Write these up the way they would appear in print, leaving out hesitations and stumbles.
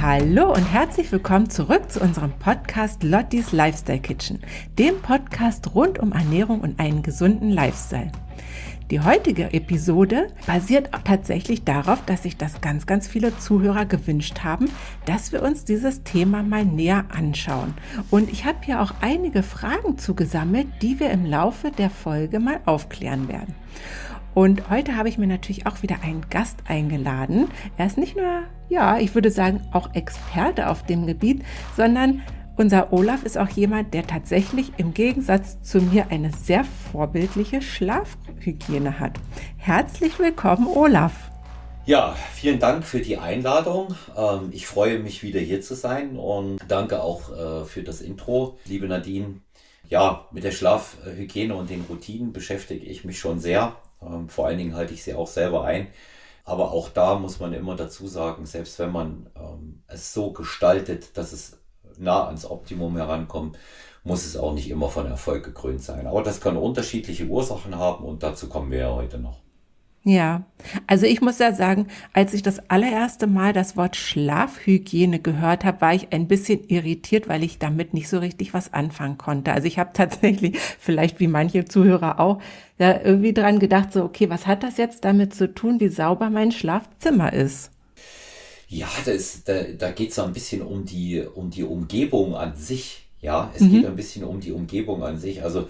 Hallo und herzlich willkommen zurück zu unserem Podcast Lottis Lifestyle Kitchen, dem Podcast rund um Ernährung und einen gesunden Lifestyle. Die heutige Episode basiert auch tatsächlich darauf, dass sich das ganz viele Zuhörer gewünscht haben, dass wir uns dieses Thema mal näher anschauen. Und ich habe hier auch einige Fragen zugesammelt, die wir im Laufe der Folge mal aufklären werden. Und heute habe ich mir natürlich auch wieder einen Gast eingeladen. Er ist nicht nur, ich würde sagen, auch Experte auf dem Gebiet, sondern unser Olaf ist auch jemand, der tatsächlich im Gegensatz zu mir eine sehr vorbildliche Schlafhygiene hat. Herzlich willkommen, Olaf. Ja, vielen Dank für die Einladung. Ich freue mich, wieder hier zu sein und danke auch für das Intro, liebe Nadine. Ja, mit der Schlafhygiene und den Routinen beschäftige ich mich schon sehr. Vor allen Dingen halte ich sie auch selber ein. Aber auch da muss man immer dazu sagen, selbst wenn man es so gestaltet, dass es nah ans Optimum herankommt, muss es auch nicht immer von Erfolg gekrönt sein. Aber das kann unterschiedliche Ursachen haben und dazu kommen wir ja heute noch. Ja, also ich muss ja sagen, als ich das allererste Mal das Wort Schlafhygiene gehört habe, war ich ein bisschen irritiert, weil ich damit nicht so richtig was anfangen konnte. Also ich habe tatsächlich, vielleicht wie manche Zuhörer auch, da irgendwie dran gedacht, so okay, was hat das jetzt damit zu tun, wie sauber mein Schlafzimmer ist? Ja, da geht es so ein bisschen um die Umgebung an sich. Ja, es geht ein bisschen um die Umgebung an sich. Also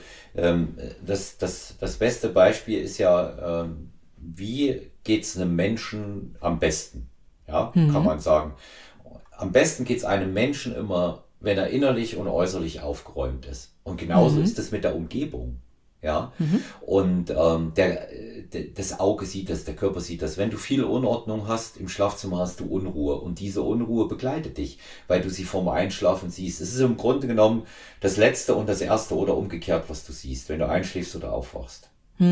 das beste Beispiel ist ja, wie geht's einem Menschen am besten? Ja, kann man sagen. Am besten geht's einem Menschen immer, wenn er innerlich und äußerlich aufgeräumt ist. Und genauso ist es mit der Umgebung. Ja, und das Auge sieht das, der Körper sieht das. Wenn du viel Unordnung hast im Schlafzimmer, hast du Unruhe. Und diese Unruhe begleitet dich, weil du sie vorm Einschlafen siehst. Es ist im Grunde genommen das Letzte und das Erste oder umgekehrt, was du siehst, wenn du einschläfst oder aufwachst.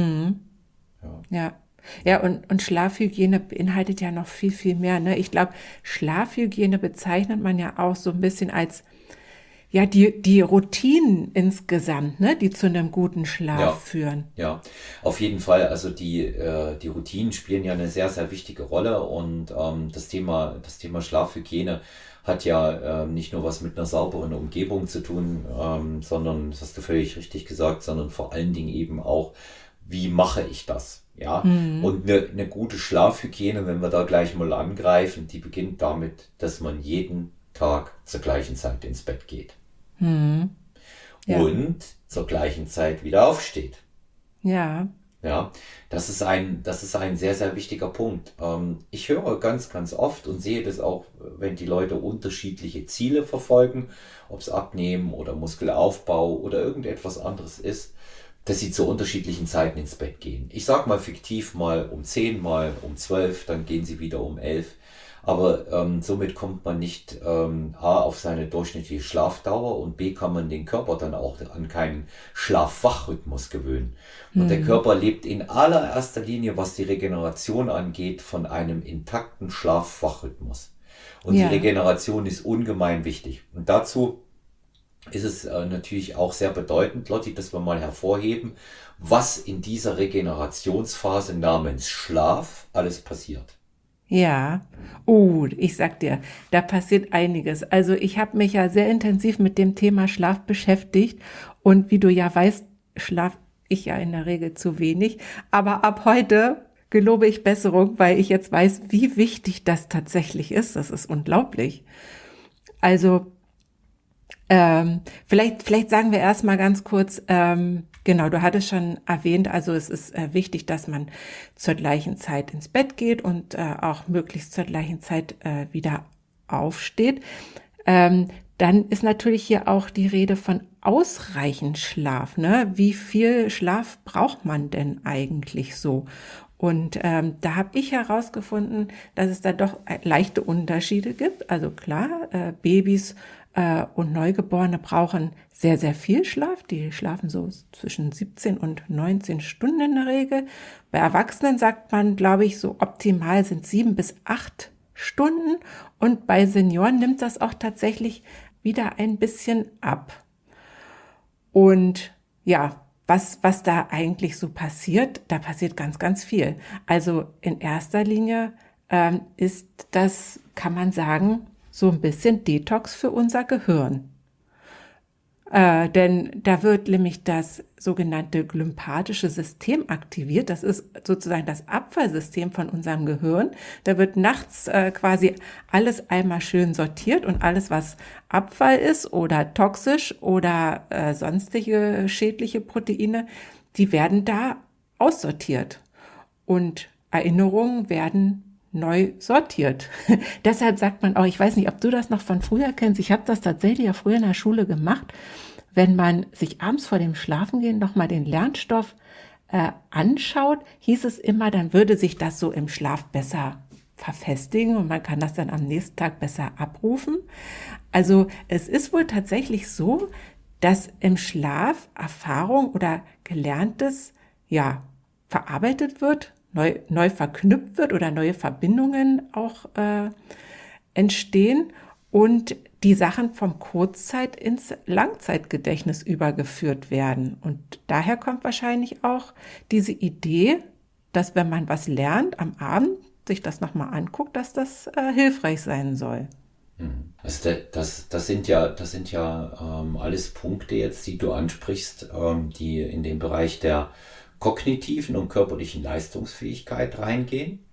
Ja, und Schlafhygiene beinhaltet ja noch viel mehr, ne? Ich glaube, Schlafhygiene bezeichnet man ja auch so ein bisschen als, ja, die Routinen insgesamt, ne, die zu einem guten Schlaf führen. Ja, auf jeden Fall. Also die Routinen spielen ja eine sehr wichtige Rolle und das Thema Schlafhygiene hat ja nicht nur was mit einer sauberen Umgebung zu tun, sondern, das hast du völlig richtig gesagt, sondern vor allen Dingen eben auch, wie mache ich das? Ja, und eine gute Schlafhygiene, wenn wir da gleich mal angreifen, die beginnt damit, dass man jeden Tag zur gleichen Zeit ins Bett geht. Ja. Und zur gleichen Zeit wieder aufsteht. Ja. Ja, das ist ein sehr wichtiger Punkt. Ich höre ganz oft und sehe das auch, wenn die Leute unterschiedliche Ziele verfolgen, ob es Abnehmen oder Muskelaufbau oder irgendetwas anderes ist, dass sie zu unterschiedlichen Zeiten ins Bett gehen. Ich sag mal fiktiv mal um 10, mal um 12, dann gehen sie wieder um 11. Aber somit kommt man nicht A auf seine durchschnittliche Schlafdauer und B kann man den Körper dann auch an keinen Schlaf-Wach-Rhythmus gewöhnen. Und der Körper lebt in allererster Linie, was die Regeneration angeht, von einem intakten Schlaf-Wach-Rhythmus. Und die Regeneration ist ungemein wichtig. Und dazu ist es natürlich auch sehr bedeutend, Lotti, dass wir mal hervorheben, was in dieser Regenerationsphase namens Schlaf alles passiert. Ja, ich sag dir, da passiert einiges. Also ich habe mich ja sehr intensiv mit dem Thema Schlaf beschäftigt und wie du ja weißt, schlaf ich ja in der Regel zu wenig. Aber ab heute gelobe ich Besserung, weil ich jetzt weiß, wie wichtig das tatsächlich ist. Das ist unglaublich. Also vielleicht sagen wir erstmal ganz kurz, genau, du hattest schon erwähnt, also es ist wichtig, dass man zur gleichen Zeit ins Bett geht und auch möglichst zur gleichen Zeit wieder aufsteht. Dann ist natürlich hier auch die Rede von ausreichend Schlaf, ne? Wie viel Schlaf braucht man denn eigentlich so? Und da habe ich herausgefunden, dass es da doch leichte Unterschiede gibt. Also klar, Babys und Neugeborene brauchen sehr viel Schlaf. Die schlafen so zwischen 17 und 19 Stunden in der Regel. Bei Erwachsenen sagt man, glaube ich, so optimal sind 7 bis 8 Stunden. Und bei Senioren nimmt das auch tatsächlich wieder ein bisschen ab. Und ja, was da eigentlich so passiert, da passiert ganz viel. Also in erster Linie ist das, kann man sagen, so ein bisschen Detox für unser Gehirn. Denn da wird nämlich das sogenannte glymphatische System aktiviert. Das ist sozusagen das Abfallsystem von unserem Gehirn. Da wird nachts quasi alles einmal schön sortiert und alles, was Abfall ist oder toxisch oder sonstige schädliche Proteine, die werden da aussortiert. Und Erinnerungen werden neu sortiert. Deshalb sagt man auch, ich weiß nicht, ob du das noch von früher kennst, ich habe das tatsächlich ja früher in der Schule gemacht, wenn man sich abends vor dem Schlafengehen nochmal den Lernstoff anschaut, hieß es immer, dann würde sich das so im Schlaf besser verfestigen und man kann das dann am nächsten Tag besser abrufen. Also es ist wohl tatsächlich so, dass im Schlaf Erfahrung oder Gelerntes ja verarbeitet wird, neu verknüpft wird oder neue Verbindungen auch entstehen und die Sachen vom Kurzzeit ins Langzeitgedächtnis übergeführt werden. Und daher kommt wahrscheinlich auch diese Idee, dass wenn man was lernt am Abend, sich das nochmal anguckt, dass das hilfreich sein soll. Also das sind ja alles Punkte jetzt, die du ansprichst, die in den Bereich der kognitiven und körperlichen Leistungsfähigkeit reingehen.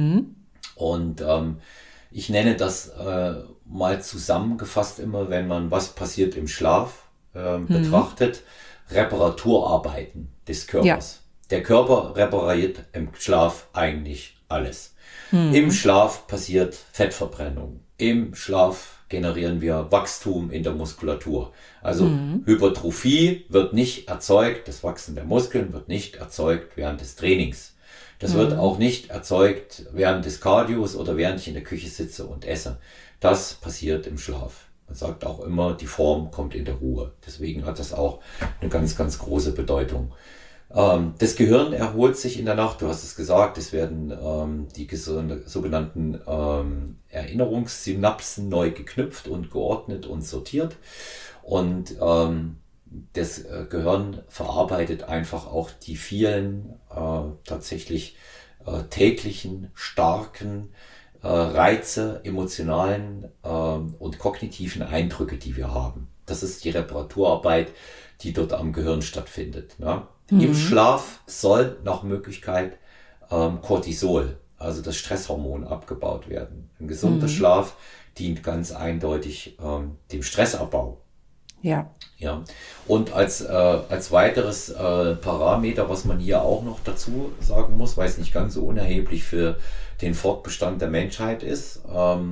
Und ich nenne das mal zusammengefasst immer, wenn man was passiert im Schlaf betrachtet, Reparaturarbeiten des Körpers. Ja. Der Körper repariert im Schlaf eigentlich alles. Im Schlaf passiert Fettverbrennung. Im Schlaf generieren wir Wachstum in der Muskulatur. Also Hypertrophie wird nicht erzeugt, das Wachsen der Muskeln wird nicht erzeugt während des Trainings. Das wird auch nicht erzeugt während des Cardios oder während ich in der Küche sitze und esse. Das passiert im Schlaf. Man sagt auch immer, die Form kommt in der Ruhe. Deswegen hat das auch eine ganz, ganz große Bedeutung. Das Gehirn erholt sich in der Nacht, du hast es gesagt, es werden die sogenannten Erinnerungssynapsen neu geknüpft und geordnet und sortiert. Und das Gehirn verarbeitet einfach auch die vielen tatsächlich täglichen, starken Reize, emotionalen und kognitiven Eindrücke, die wir haben. Das ist die Reparaturarbeit, die dort am Gehirn stattfindet. Ne? Im Schlaf soll nach Möglichkeit Cortisol, also das Stresshormon, abgebaut werden. Ein gesunder Schlaf dient ganz eindeutig dem Stressabbau. Ja. Ja. Und als weiteres Parameter, was man hier auch noch dazu sagen muss, weil es nicht ganz so unerheblich für den Fortbestand der Menschheit ist,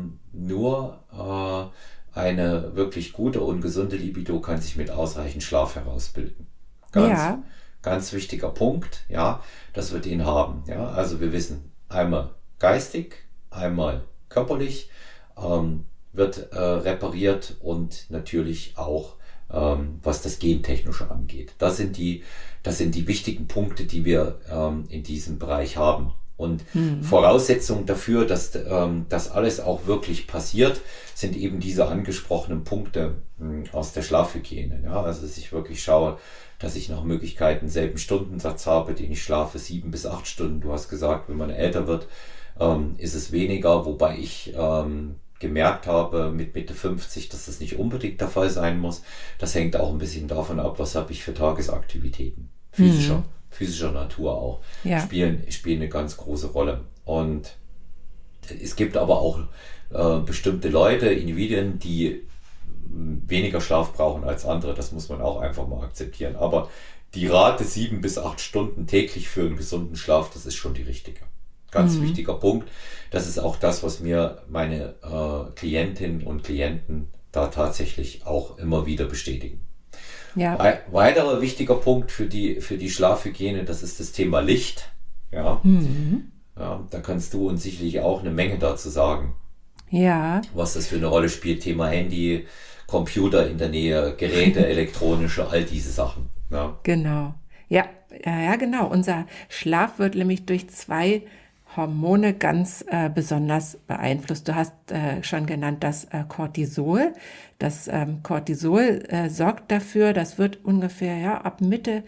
nur eine wirklich gute und gesunde Libido kann sich mit ausreichend Schlaf herausbilden. Ganz wichtiger Punkt, ja, dass wir den haben. Ja, also wir wissen, einmal geistig, einmal körperlich wird repariert und natürlich auch was das Gentechnische angeht. Das sind die wichtigen Punkte, die wir in diesem Bereich haben. Und Voraussetzungen dafür, dass das alles auch wirklich passiert, sind eben diese angesprochenen Punkte aus der Schlafhygiene. Ja? Also dass ich wirklich schaue, dass ich nach Möglichkeit einen selben Stundensatz habe, den ich schlafe, 7 bis 8 Stunden. Du hast gesagt, wenn man älter wird, ist es weniger, wobei ich gemerkt habe mit Mitte 50, dass das nicht unbedingt der Fall sein muss. Das hängt auch ein bisschen davon ab, was habe ich für Tagesaktivitäten, physischer Natur auch, spielen eine ganz große Rolle. Und es gibt aber auch bestimmte Leute, Individuen, die weniger Schlaf brauchen als andere. Das muss man auch einfach mal akzeptieren. Aber die Rate 7 bis 8 Stunden täglich für einen gesunden Schlaf, das ist schon die richtige. Ganz wichtiger Punkt. Das ist auch das, was mir meine Klientinnen und Klienten da tatsächlich auch immer wieder bestätigen. Ja. Weiterer wichtiger Punkt für die Schlafhygiene, das ist das Thema Licht. Ja. Ja, da kannst du uns sicherlich auch eine Menge dazu sagen. Ja. Was das für eine Rolle spielt. Thema Handy, Computer in der Nähe, Geräte, elektronische, all diese Sachen. Ja. Genau. Ja, genau. Unser Schlaf wird nämlich durch 2 Hormone ganz besonders beeinflusst. Du hast schon genannt das Cortisol. Das Cortisol sorgt dafür, das wird ungefähr ab Mitte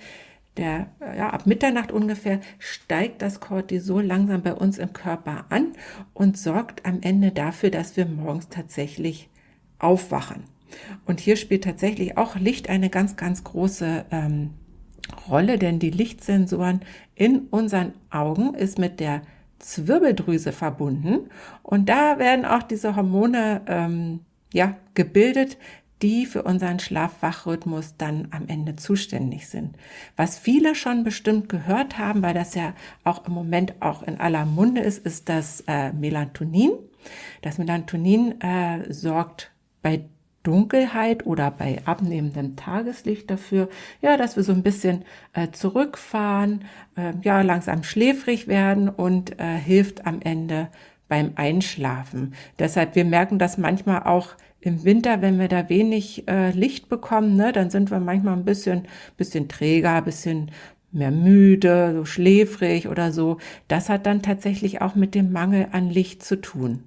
ab Mitternacht ungefähr steigt das Cortisol langsam bei uns im Körper an und sorgt am Ende dafür, dass wir morgens tatsächlich aufwachen. Und hier spielt tatsächlich auch Licht eine ganz, ganz große Rolle, denn die Lichtsensoren in unseren Augen ist mit der Zwirbeldrüse verbunden und da werden auch diese Hormone gebildet, die für unseren Schlaf-Wach-Rhythmus dann am Ende zuständig sind. Was viele schon bestimmt gehört haben, weil das ja auch im Moment auch in aller Munde ist das Melatonin. Das Melatonin sorgt bei Dunkelheit oder bei abnehmendem Tageslicht dafür, dass wir so ein bisschen zurückfahren, langsam schläfrig werden und hilft am Ende beim Einschlafen. Deshalb, wir merken das manchmal auch im Winter, wenn wir da wenig Licht bekommen, ne, dann sind wir manchmal ein bisschen träger, ein bisschen mehr müde, so schläfrig oder so. Das hat dann tatsächlich auch mit dem Mangel an Licht zu tun.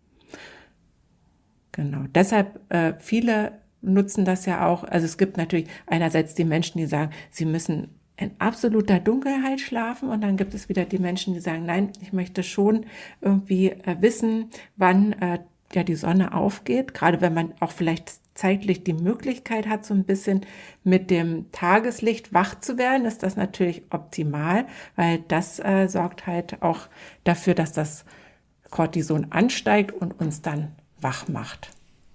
Genau, deshalb viele nutzen das ja auch, also es gibt natürlich einerseits die Menschen, die sagen, sie müssen in absoluter Dunkelheit schlafen und dann gibt es wieder die Menschen, die sagen, nein, ich möchte schon irgendwie wissen, wann die Sonne aufgeht, gerade wenn man auch vielleicht zeitlich die Möglichkeit hat, so ein bisschen mit dem Tageslicht wach zu werden, ist das natürlich optimal, weil das sorgt halt auch dafür, dass das Cortison ansteigt und uns dann wach macht.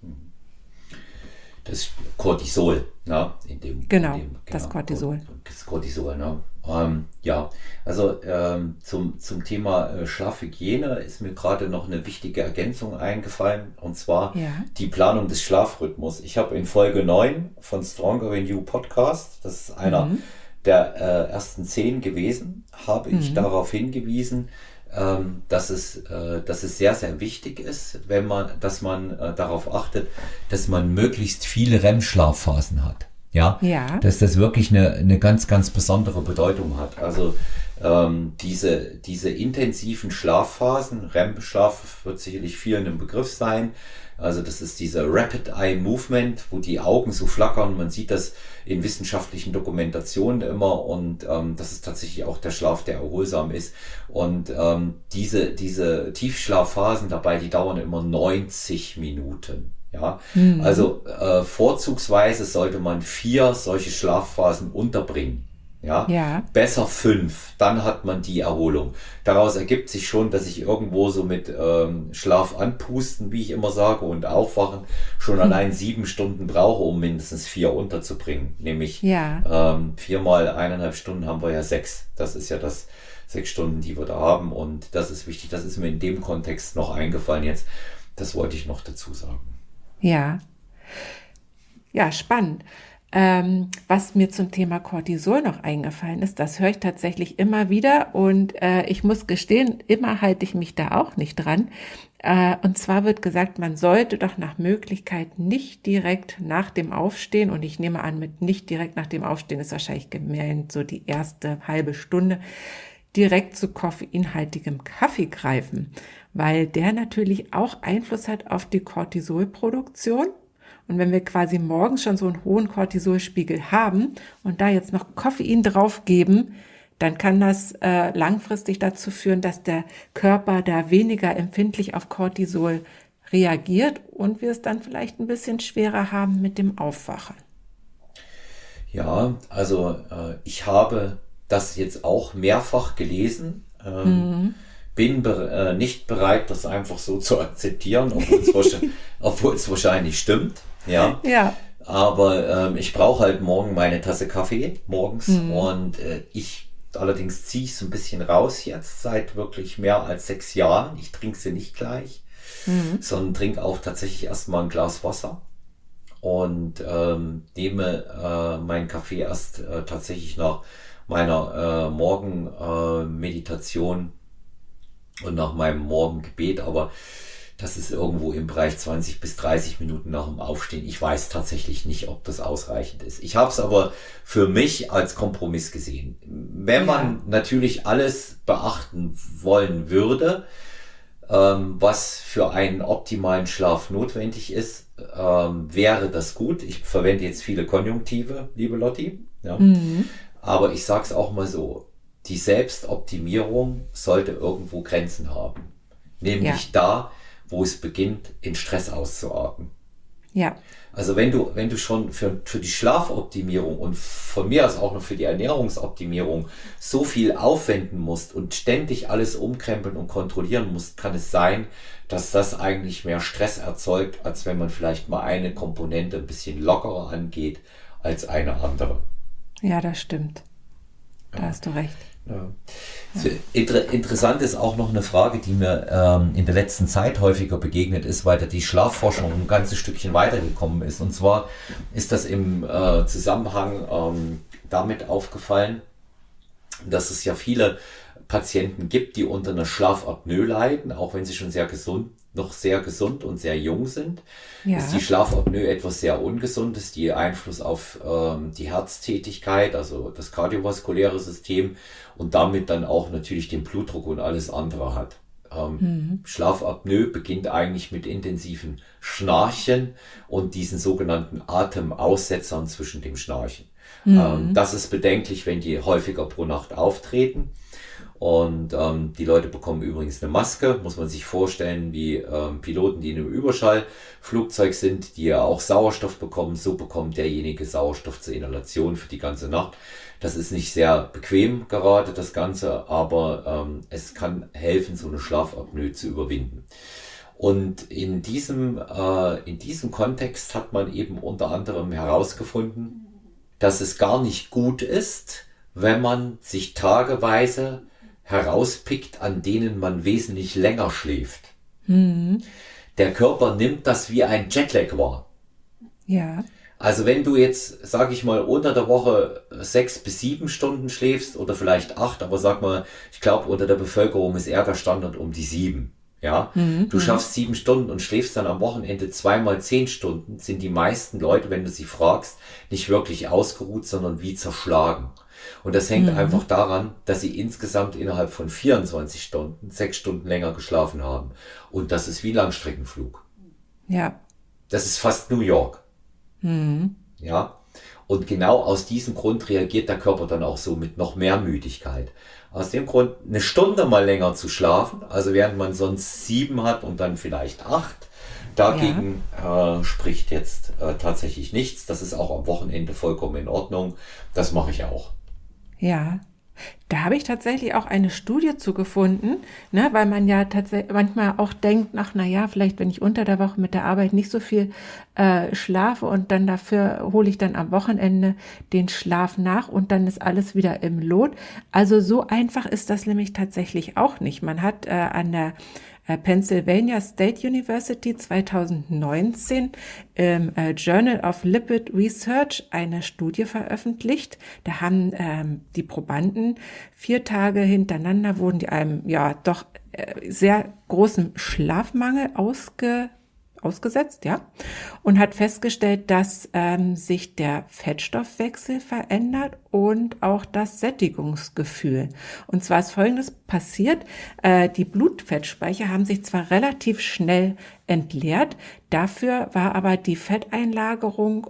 Das Cortisol, ne? Das Cortisol. Das Cortisol, ne? Also zum Thema Schlafhygiene ist mir gerade noch eine wichtige Ergänzung eingefallen, und zwar die Planung des Schlafrhythmus. Ich habe in Folge 9 von Stronger Than You Podcast, das ist einer der ersten 10 gewesen, habe ich darauf hingewiesen, dass es sehr, sehr wichtig ist, dass man darauf achtet, dass man möglichst viele REM-Schlafphasen hat. Ja. Dass das wirklich eine ganz, ganz besondere Bedeutung hat. Also diese intensiven Schlafphasen, REM-Schlaf wird sicherlich vielen ein Begriff sein. Also das ist dieser Rapid Eye Movement, wo die Augen so flackern. Man sieht das in wissenschaftlichen Dokumentationen immer, und das ist tatsächlich auch der Schlaf, der erholsam ist. Und diese Tiefschlafphasen dabei, die dauern immer 90 Minuten. Ja, also vorzugsweise sollte man 4 solche Schlafphasen unterbringen. Ja, besser 5, dann hat man die Erholung. Daraus ergibt sich schon, dass ich irgendwo so mit Schlaf anpusten, wie ich immer sage, und aufwachen schon allein 7 Stunden brauche, um mindestens 4 unterzubringen. Nämlich 4 mal 1,5 Stunden haben wir ja 6. Das ist ja das 6 Stunden, die wir da haben, und das ist wichtig. Das ist mir in dem Kontext noch eingefallen jetzt. Das wollte ich noch dazu sagen. Ja, spannend. Was mir zum Thema Cortisol noch eingefallen ist, das höre ich tatsächlich immer wieder, und ich muss gestehen, immer halte ich mich da auch nicht dran. Und zwar wird gesagt, man sollte doch nach Möglichkeit nicht direkt nach dem Aufstehen, und ich nehme an, mit nicht direkt nach dem Aufstehen ist wahrscheinlich gemeint so die erste halbe Stunde, direkt zu koffeinhaltigem Kaffee greifen, weil der natürlich auch Einfluss hat auf die Cortisolproduktion. Und wenn wir quasi morgens schon so einen hohen Cortisolspiegel haben und da jetzt noch Koffein draufgeben, dann kann das langfristig dazu führen, dass der Körper da weniger empfindlich auf Cortisol reagiert und wir es dann vielleicht ein bisschen schwerer haben mit dem Aufwachen. Ja, also ich habe das jetzt auch mehrfach gelesen. Bin nicht bereit, das einfach so zu akzeptieren, obwohl es wahrscheinlich stimmt. Ja. Aber ich brauche halt morgen meine Tasse Kaffee morgens, und allerdings ziehe ich es ein bisschen raus jetzt seit wirklich mehr als 6 Jahren. Ich trinke sie nicht gleich, sondern trinke auch tatsächlich erstmal ein Glas Wasser und nehme meinen Kaffee erst tatsächlich nach meiner Morgenmeditation und nach meinem Morgengebet, aber das ist irgendwo im Bereich 20 bis 30 Minuten nach dem Aufstehen. Ich weiß tatsächlich nicht, ob das ausreichend ist. Ich habe es aber für mich als Kompromiss gesehen. Wenn man natürlich alles beachten wollen würde, was für einen optimalen Schlaf notwendig ist, wäre das gut. Ich verwende jetzt viele Konjunktive, liebe Lotti. Ja. Aber ich sage es auch mal so, die Selbstoptimierung sollte irgendwo Grenzen haben. Ja, Nämlich da, wo es beginnt, in Stress auszuarten. ja, Also wenn du schon für die Schlafoptimierung und von mir aus auch noch für die Ernährungsoptimierung so viel aufwenden musst und ständig alles umkrempeln und kontrollieren musst, kann es sein, dass das eigentlich mehr Stress erzeugt, als wenn man vielleicht mal eine Komponente ein bisschen lockerer angeht als eine andere. ja, das stimmt. Da Ja. hast du recht. Ja. Ja. Interessant ist auch noch eine Frage, die mir in der letzten Zeit häufiger begegnet ist, weil da die Schlafforschung ein ganzes Stückchen weitergekommen ist. Und zwar ist das im Zusammenhang damit aufgefallen, dass es ja viele Patienten gibt, die unter einer Schlafapnoe leiden, auch wenn sie schon noch sehr gesund und sehr jung sind, ist die Ja. Schlafapnoe etwas sehr Ungesundes, die Einfluss auf die Herztätigkeit, also das kardiovaskuläre System und damit dann auch natürlich den Blutdruck und alles andere hat. Mhm. Schlafapnoe beginnt eigentlich mit intensiven Schnarchen und diesen sogenannten Atemaussetzern zwischen dem Schnarchen. Mhm. Das ist bedenklich, wenn die häufiger pro Nacht auftreten. Und die Leute bekommen übrigens eine Maske, muss man sich vorstellen, wie Piloten, die in einem Überschallflugzeug sind, die ja auch Sauerstoff bekommen. So bekommt derjenige Sauerstoff zur Inhalation für die ganze Nacht. Das ist nicht sehr bequem gerade, das Ganze, aber es kann helfen, so eine Schlafapnoe zu überwinden. Und in diesem Kontext hat man eben unter anderem herausgefunden, dass es gar nicht gut ist, wenn man sich tageweise herauspickt, an denen man wesentlich länger schläft. Mhm. Der Körper nimmt das wie ein Jetlag wahr. Ja. Also wenn du jetzt, sag ich mal, unter der Woche 6 bis 7 Stunden schläfst oder vielleicht 8, aber sag mal, ich glaube, unter der Bevölkerung ist eher der Standard um die 7. Ja, Mhm. du Mhm. schaffst 7 Stunden und schläfst dann am Wochenende 2 mal 10 Stunden, sind die meisten Leute, wenn du sie fragst, nicht wirklich ausgeruht, sondern wie zerschlagen. Und das hängt einfach Mhm. daran, dass sie insgesamt innerhalb von 24 Stunden 6 Stunden länger geschlafen haben. Und das ist wie ein Langstreckenflug. Ja. Das ist fast New York. Mhm. Ja. Und genau aus diesem Grund reagiert der Körper dann auch so mit noch mehr Müdigkeit. Aus dem Grund, eine Stunde mal länger zu schlafen, also während man sonst 7 hat und dann vielleicht 8, Ja. dagegen spricht jetzt tatsächlich nichts. Das ist auch am Wochenende vollkommen in Ordnung. Das mache ich auch. Ja. Da habe ich tatsächlich auch eine Studie zu gefunden, ne, weil man ja tatsächlich manchmal auch denkt, ach na ja, vielleicht wenn ich unter der Woche mit der Arbeit nicht so viel schlafe und dann dafür hole ich dann am Wochenende den Schlaf nach und dann ist alles wieder im Lot. Also so einfach ist das nämlich tatsächlich auch nicht. Man hat an der Pennsylvania State University 2019 im Journal of Lipid Research eine Studie veröffentlicht. Da haben die Probanden 4 Tage hintereinander wurden die einem ja doch sehr großen Schlafmangel ausgesetzt, ja, und hat festgestellt, dass sich der Fettstoffwechsel verändert und auch das Sättigungsgefühl. Und zwar ist Folgendes passiert: Die Blutfettspeicher haben sich zwar relativ schnell entleert, dafür war aber die Fetteinlagerung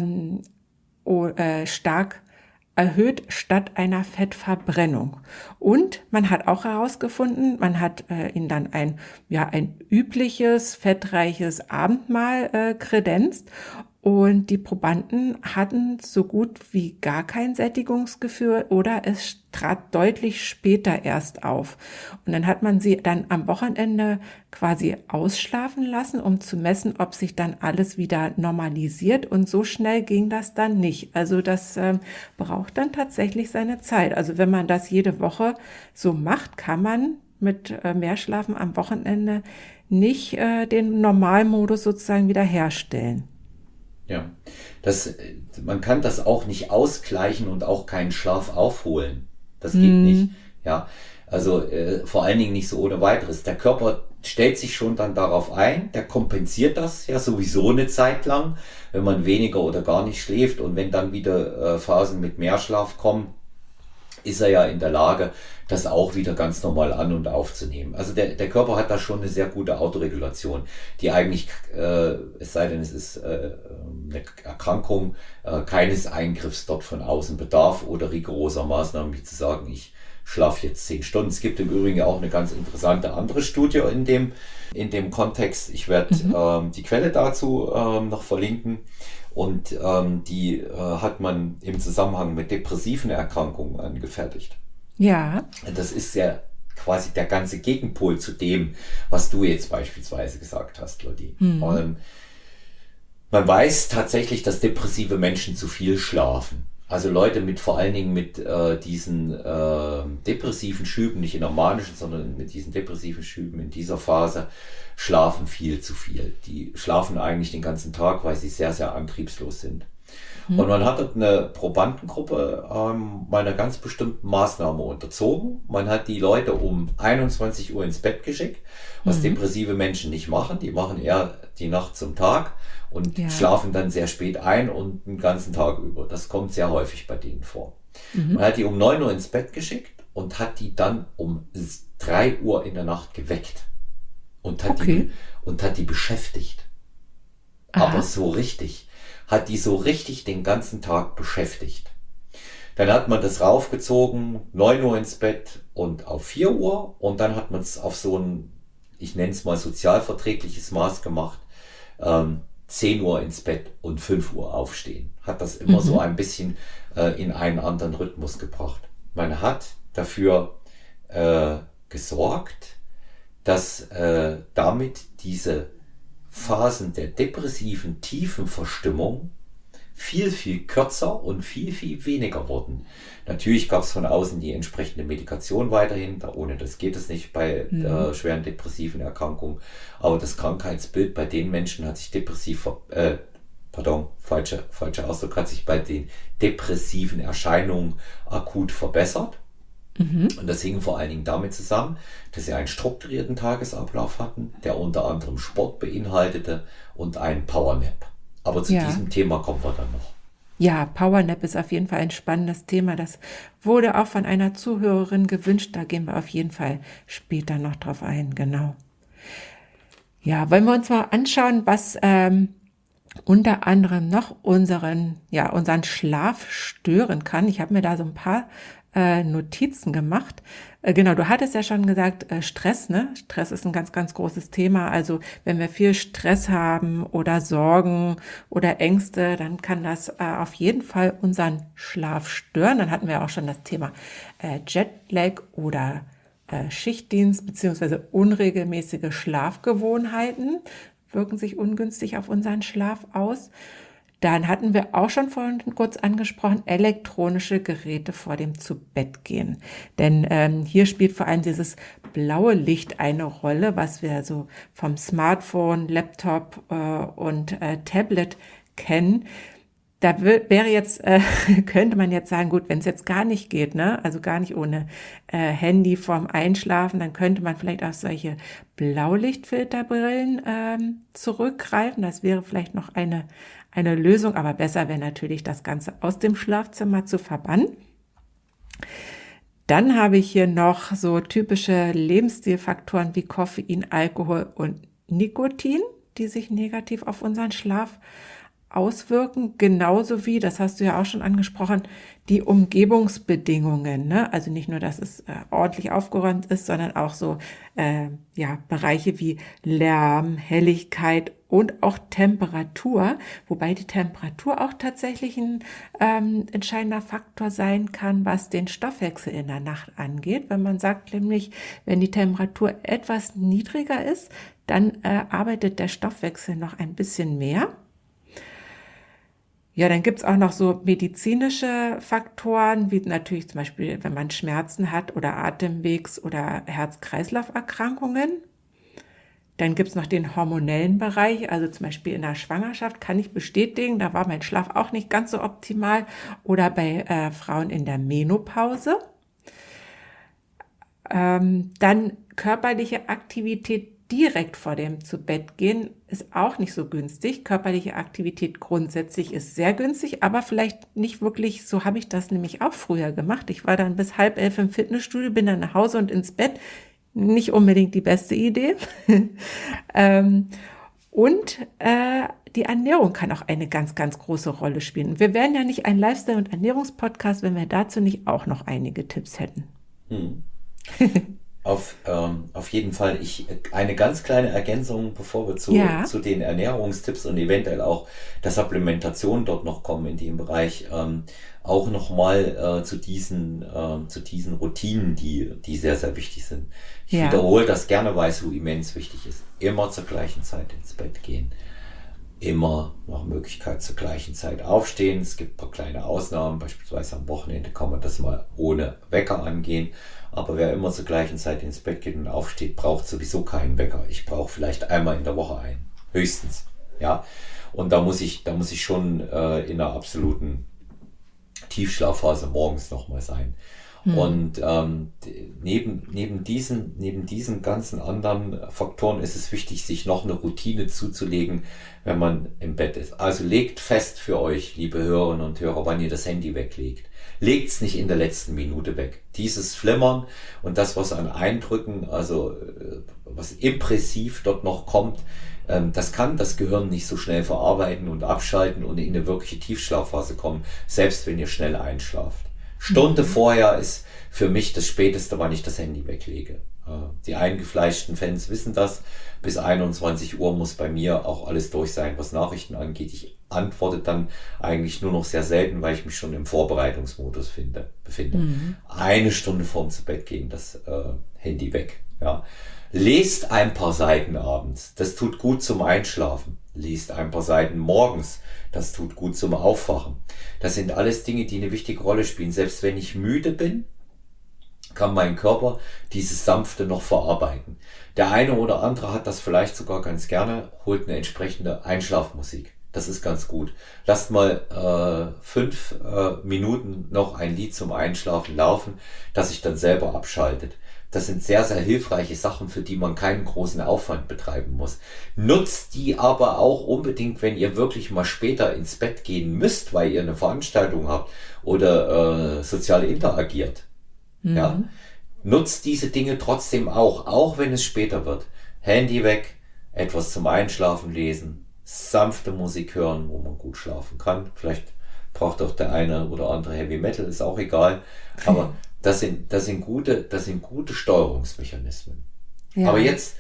stark erhöht statt einer Fettverbrennung. Und man hat auch herausgefunden, man hat ihnen dann ein übliches, fettreiches Abendmahl kredenzt und die Probanden hatten so gut wie gar kein Sättigungsgefühl oder es trat deutlich später erst auf. Und dann hat man sie dann am Wochenende quasi ausschlafen lassen, um zu messen, ob sich dann alles wieder normalisiert. Und so schnell ging das dann nicht. Also das braucht dann tatsächlich seine Zeit. Also wenn man das jede Woche so macht, kann man mit mehr Schlafen am Wochenende nicht den Normalmodus sozusagen wiederherstellen. Ja, man kann das auch nicht ausgleichen und auch keinen Schlaf aufholen. Das geht nicht. Hm, Ja, also vor allen Dingen nicht so ohne weiteres. Der Körper stellt sich schon dann darauf ein, der kompensiert das ja sowieso eine Zeit lang, wenn man weniger oder gar nicht schläft und wenn dann wieder Phasen mit mehr Schlaf kommen, ist er ja in der Lage, das auch wieder ganz normal an- und aufzunehmen. Also der Körper hat da schon eine sehr gute Autoregulation, die eigentlich, es sei denn, es ist eine Erkrankung, keines Eingriffs dort von außen bedarf oder rigoroser Maßnahmen, wie zu sagen, ich schlafe jetzt 10 Stunden. Es gibt im Übrigen auch eine ganz interessante andere Studie in dem Kontext. Ich werde die Quelle dazu noch verlinken. Und die hat man im Zusammenhang mit depressiven Erkrankungen angefertigt. Ja. Das ist ja quasi der ganze Gegenpol zu dem, was du jetzt beispielsweise gesagt hast, Lottie. Man weiß tatsächlich, dass depressive Menschen zu viel schlafen. Also Leute mit vor allen Dingen mit diesen depressiven Schüben, nicht in der manischen, sondern mit diesen depressiven Schüben in dieser Phase, schlafen viel zu viel. Die schlafen eigentlich den ganzen Tag, weil sie sehr, sehr antriebslos sind. Und man hat dort eine Probandengruppe einer ganz bestimmten Maßnahme unterzogen. Man hat die Leute um 21 Uhr ins Bett geschickt, was depressive Menschen nicht machen. Die machen eher die Nacht zum Tag und schlafen dann sehr spät ein und den ganzen Tag über. Das kommt sehr häufig bei denen vor. Man hat die um 9 Uhr ins Bett geschickt und hat die dann um 3 Uhr in der Nacht geweckt und hat die beschäftigt. Aha. Aber so richtig. Hat die so richtig den ganzen Tag beschäftigt. Dann hat man das raufgezogen, 9 Uhr ins Bett und auf 4 Uhr. Und dann hat man es auf so ein, ich nenne es mal sozialverträgliches Maß gemacht, 10 Uhr ins Bett und 5 Uhr aufstehen. Hat das immer so ein bisschen in einen anderen Rhythmus gebracht. Man hat dafür gesorgt, dass damit diese Phasen der depressiven Tiefenverstimmung viel, viel kürzer und viel, viel weniger wurden. Natürlich gab es von außen die entsprechende Medikation weiterhin, ohne das geht es nicht bei schweren depressiven Erkrankungen, aber das Krankheitsbild bei den Menschen hat sich falscher Ausdruck, hat sich bei den depressiven Erscheinungen akut verbessert. Und das hing vor allen Dingen damit zusammen, dass sie einen strukturierten Tagesablauf hatten, der unter anderem Sport beinhaltete und einen Powernap. Aber zu diesem Thema kommen wir dann noch. Ja, Powernap ist auf jeden Fall ein spannendes Thema. Das wurde auch von einer Zuhörerin gewünscht. Da gehen wir auf jeden Fall später noch drauf ein. Genau. Ja, wollen wir uns mal anschauen, was unter anderem noch unseren Schlaf stören kann. Ich habe mir da so ein paar Notizen gemacht. Genau, du hattest ja schon gesagt, Stress, ne? Stress ist ein ganz, ganz großes Thema. Also wenn wir viel Stress haben oder Sorgen oder Ängste, dann kann das auf jeden Fall unseren Schlaf stören. Dann hatten wir auch schon das Thema Jetlag oder Schichtdienst beziehungsweise unregelmäßige Schlafgewohnheiten wirken sich ungünstig auf unseren Schlaf aus. Dann hatten wir auch schon vorhin kurz angesprochen, elektronische Geräte vor dem Zubettgehen. Denn hier spielt vor allem dieses blaue Licht eine Rolle, was wir so vom Smartphone, Laptop und Tablet kennen. Da wäre jetzt, könnte man jetzt sagen, gut, wenn es jetzt gar nicht geht, ne, also gar nicht ohne Handy vorm Einschlafen, dann könnte man vielleicht auf solche Blaulichtfilterbrillen zurückgreifen. Das wäre vielleicht noch eine Lösung, aber besser wäre natürlich, das Ganze aus dem Schlafzimmer zu verbannen. Dann habe ich hier noch so typische Lebensstilfaktoren wie Koffein, Alkohol und Nikotin, die sich negativ auf unseren Schlaf auswirken, genauso wie, das hast du ja auch schon angesprochen, die Umgebungsbedingungen, ne? Also nicht nur, dass es ordentlich aufgeräumt ist, sondern auch so Bereiche wie Lärm, Helligkeit und auch Temperatur, wobei die Temperatur auch tatsächlich ein entscheidender Faktor sein kann, was den Stoffwechsel in der Nacht angeht. Wenn man sagt nämlich, wenn die Temperatur etwas niedriger ist, dann arbeitet der Stoffwechsel noch ein bisschen mehr. Ja, dann gibt's auch noch so medizinische Faktoren, wie natürlich zum Beispiel, wenn man Schmerzen hat oder Atemwegs- oder Herz-Kreislauf-Erkrankungen. Dann gibt's noch den hormonellen Bereich, also zum Beispiel in der Schwangerschaft kann ich bestätigen, da war mein Schlaf auch nicht ganz so optimal. Oder bei Frauen in der Menopause. Dann körperliche Aktivität direkt vor dem Zubettgehen ist auch nicht so günstig. Körperliche Aktivität grundsätzlich ist sehr günstig, aber vielleicht nicht wirklich, so habe ich das nämlich auch früher gemacht. Ich war dann bis 10:30 im Fitnessstudio, bin dann nach Hause und ins Bett. Nicht unbedingt die beste Idee. Und die Ernährung kann auch eine ganz, ganz große Rolle spielen. Wir wären ja nicht ein Lifestyle- und Ernährungspodcast, wenn wir dazu nicht auch noch einige Tipps hätten. Auf jeden Fall. Eine ganz kleine Ergänzung, bevor wir zu den Ernährungstipps und eventuell auch der Supplementation dort noch kommen in dem Bereich, auch nochmal zu diesen Routinen, die sehr, sehr wichtig sind. Ich wiederhole das gerne, weil es so immens wichtig ist. Immer zur gleichen Zeit ins Bett gehen. Immer nach Möglichkeit zur gleichen Zeit aufstehen. Es gibt ein paar kleine Ausnahmen, beispielsweise am Wochenende kann man das mal ohne Wecker angehen. Aber wer immer zur gleichen Zeit ins Bett geht und aufsteht, braucht sowieso keinen Wecker. Ich brauche vielleicht einmal in der Woche einen. Höchstens. Ja. Und da muss ich schon in einer absoluten Tiefschlafphase morgens nochmal sein. Und neben diesen ganzen anderen Faktoren ist es wichtig, sich noch eine Routine zuzulegen, wenn man im Bett ist. Also legt fest für euch, liebe Hörerinnen und Hörer, wann ihr das Handy weglegt. Legt's nicht in der letzten Minute weg. Dieses Flimmern und das, was an Eindrücken, also was impressiv dort noch kommt, das kann das Gehirn nicht so schnell verarbeiten und abschalten und in eine wirkliche Tiefschlafphase kommen, selbst wenn ihr schnell einschlaft. Stunde vorher ist für mich das Späteste, wann ich das Handy weglege. Die eingefleischten Fans wissen das. Bis 21 Uhr muss bei mir auch alles durch sein, was Nachrichten angeht. Ich antworte dann eigentlich nur noch sehr selten, weil ich mich schon im Vorbereitungsmodus befinde. Eine Stunde vorm zu Bett gehen, das Handy weg. Ja. Lest ein paar Seiten abends. Das tut gut zum Einschlafen. Lest ein paar Seiten morgens. Das tut gut zum Aufwachen. Das sind alles Dinge, die eine wichtige Rolle spielen. Selbst wenn ich müde bin, kann mein Körper dieses Sanfte noch verarbeiten. Der eine oder andere hat das vielleicht sogar ganz gerne, holt eine entsprechende Einschlafmusik. Das ist ganz gut. Lasst mal 5 Minuten noch ein Lied zum Einschlafen laufen, das sich dann selber abschaltet. Das sind sehr, sehr hilfreiche Sachen, für die man keinen großen Aufwand betreiben muss. Nutzt die aber auch unbedingt, wenn ihr wirklich mal später ins Bett gehen müsst, weil ihr eine Veranstaltung habt oder sozial interagiert. Ja, nutzt diese Dinge trotzdem auch wenn es später wird. Handy weg, etwas zum Einschlafen lesen, sanfte Musik hören, wo man gut schlafen kann. Vielleicht braucht auch der eine oder andere Heavy Metal, ist auch egal. Aber das sind gute Steuerungsmechanismen. Ja. Aber jetzt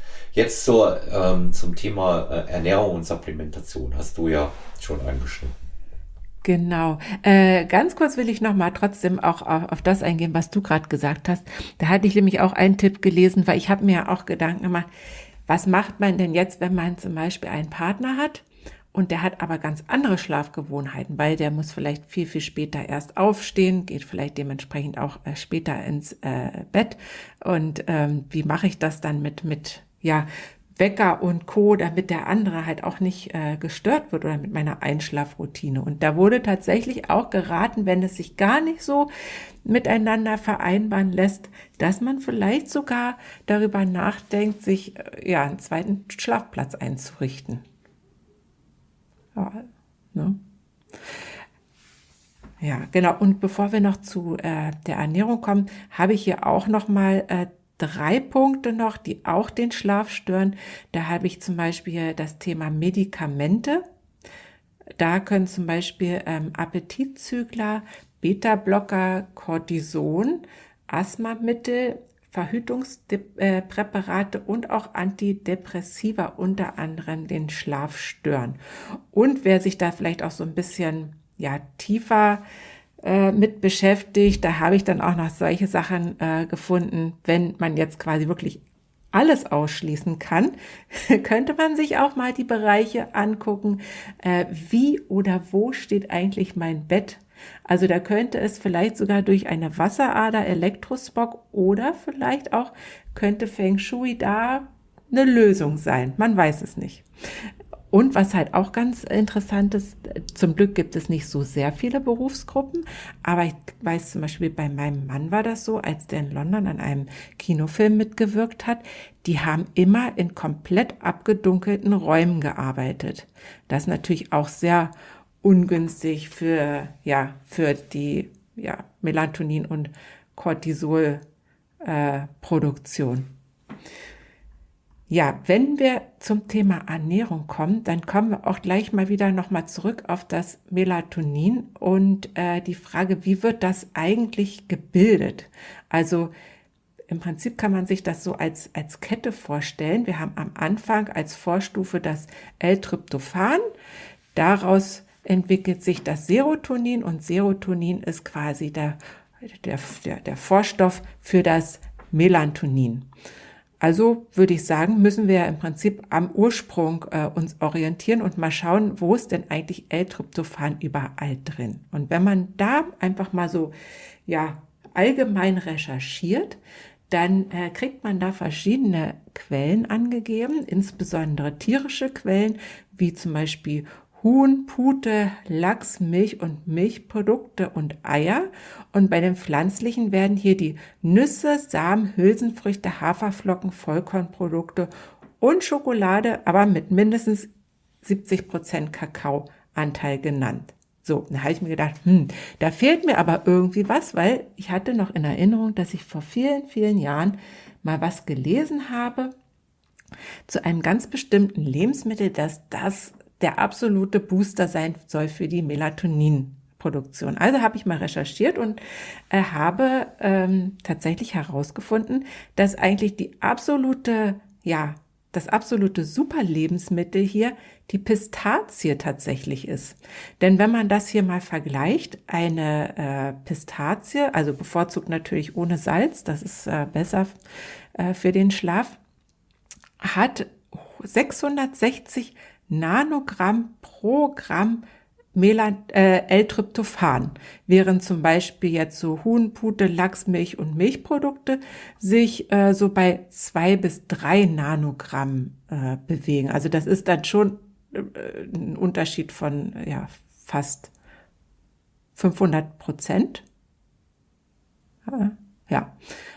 zum Thema Ernährung und Supplementation hast du ja schon angeschnitten. Genau. Ganz kurz will ich nochmal trotzdem auch auf das eingehen, was du gerade gesagt hast. Da hatte ich nämlich auch einen Tipp gelesen, weil ich habe mir auch Gedanken gemacht, was macht man denn jetzt, wenn man zum Beispiel einen Partner hat und der hat aber ganz andere Schlafgewohnheiten, weil der muss vielleicht viel, viel später erst aufstehen, geht vielleicht dementsprechend auch später ins Bett. Und wie mache ich das dann mit Wecker und Co., damit der andere halt auch nicht gestört wird oder mit meiner Einschlafroutine. Und da wurde tatsächlich auch geraten, wenn es sich gar nicht so miteinander vereinbaren lässt, dass man vielleicht sogar darüber nachdenkt, sich einen zweiten Schlafplatz einzurichten. Ja, ne? Ja, genau. Und bevor wir noch zu der Ernährung kommen, habe ich hier auch noch mal 3 Punkte noch, die auch den Schlaf stören. Da habe ich zum Beispiel das Thema Medikamente. Da können zum Beispiel Appetitzügler, Beta-Blocker, Cortison, Asthmamittel, Verhütungspräparate und auch Antidepressiva unter anderem den Schlaf stören. Und wer sich da vielleicht auch so ein bisschen tiefer mit beschäftigt, da habe ich dann auch noch solche Sachen gefunden, wenn man jetzt quasi wirklich alles ausschließen kann, könnte man sich auch mal die Bereiche angucken, wie oder wo steht eigentlich mein Bett. Also da könnte es vielleicht sogar durch eine Wasserader, Elektrosmog oder vielleicht auch könnte Feng Shui da eine Lösung sein. Man weiß es nicht. Und was halt auch ganz interessant ist, zum Glück gibt es nicht so sehr viele Berufsgruppen, aber ich weiß zum Beispiel, bei meinem Mann war das so, als der in London an einem Kinofilm mitgewirkt hat, die haben immer in komplett abgedunkelten Räumen gearbeitet. Das ist natürlich auch sehr ungünstig für die Melatonin- und Cortisol-Produktion. Ja, wenn wir zum Thema Ernährung kommen, dann kommen wir auch gleich mal wieder nochmal zurück auf das Melatonin und die Frage, wie wird das eigentlich gebildet? Also im Prinzip kann man sich das so als Kette vorstellen. Wir haben am Anfang als Vorstufe das L-Tryptophan. Daraus entwickelt sich das Serotonin und Serotonin ist quasi der Vorstoff für das Melatonin. Also würde ich sagen, müssen wir im Prinzip am Ursprung uns orientieren und mal schauen, wo ist denn eigentlich L-Tryptophan überall drin. Und wenn man da einfach mal so allgemein recherchiert, dann kriegt man da verschiedene Quellen angegeben, insbesondere tierische Quellen, wie zum Beispiel Huhn, Pute, Lachs, Milch und Milchprodukte und Eier. Und bei den pflanzlichen werden hier die Nüsse, Samen, Hülsenfrüchte, Haferflocken, Vollkornprodukte und Schokolade, aber mit mindestens 70% Kakaoanteil genannt. So, da habe ich mir gedacht, da fehlt mir aber irgendwie was, weil ich hatte noch in Erinnerung, dass ich vor vielen, vielen Jahren mal was gelesen habe zu einem ganz bestimmten Lebensmittel, dass das der absolute Booster sein soll für die Melatoninproduktion. Also habe ich mal recherchiert und habe tatsächlich herausgefunden, dass eigentlich das absolute Superlebensmittel hier die Pistazie tatsächlich ist. Denn wenn man das hier mal vergleicht, eine Pistazie, also bevorzugt natürlich ohne Salz, das ist besser für den Schlaf, hat 660 Nanogramm pro Gramm L-Tryptophan, während zum Beispiel jetzt so Huhn, Pute, Lachs, Milch und Milchprodukte sich so bei 2 bis 3 Nanogramm bewegen. Also das ist dann schon ein Unterschied von fast 500%. Ja.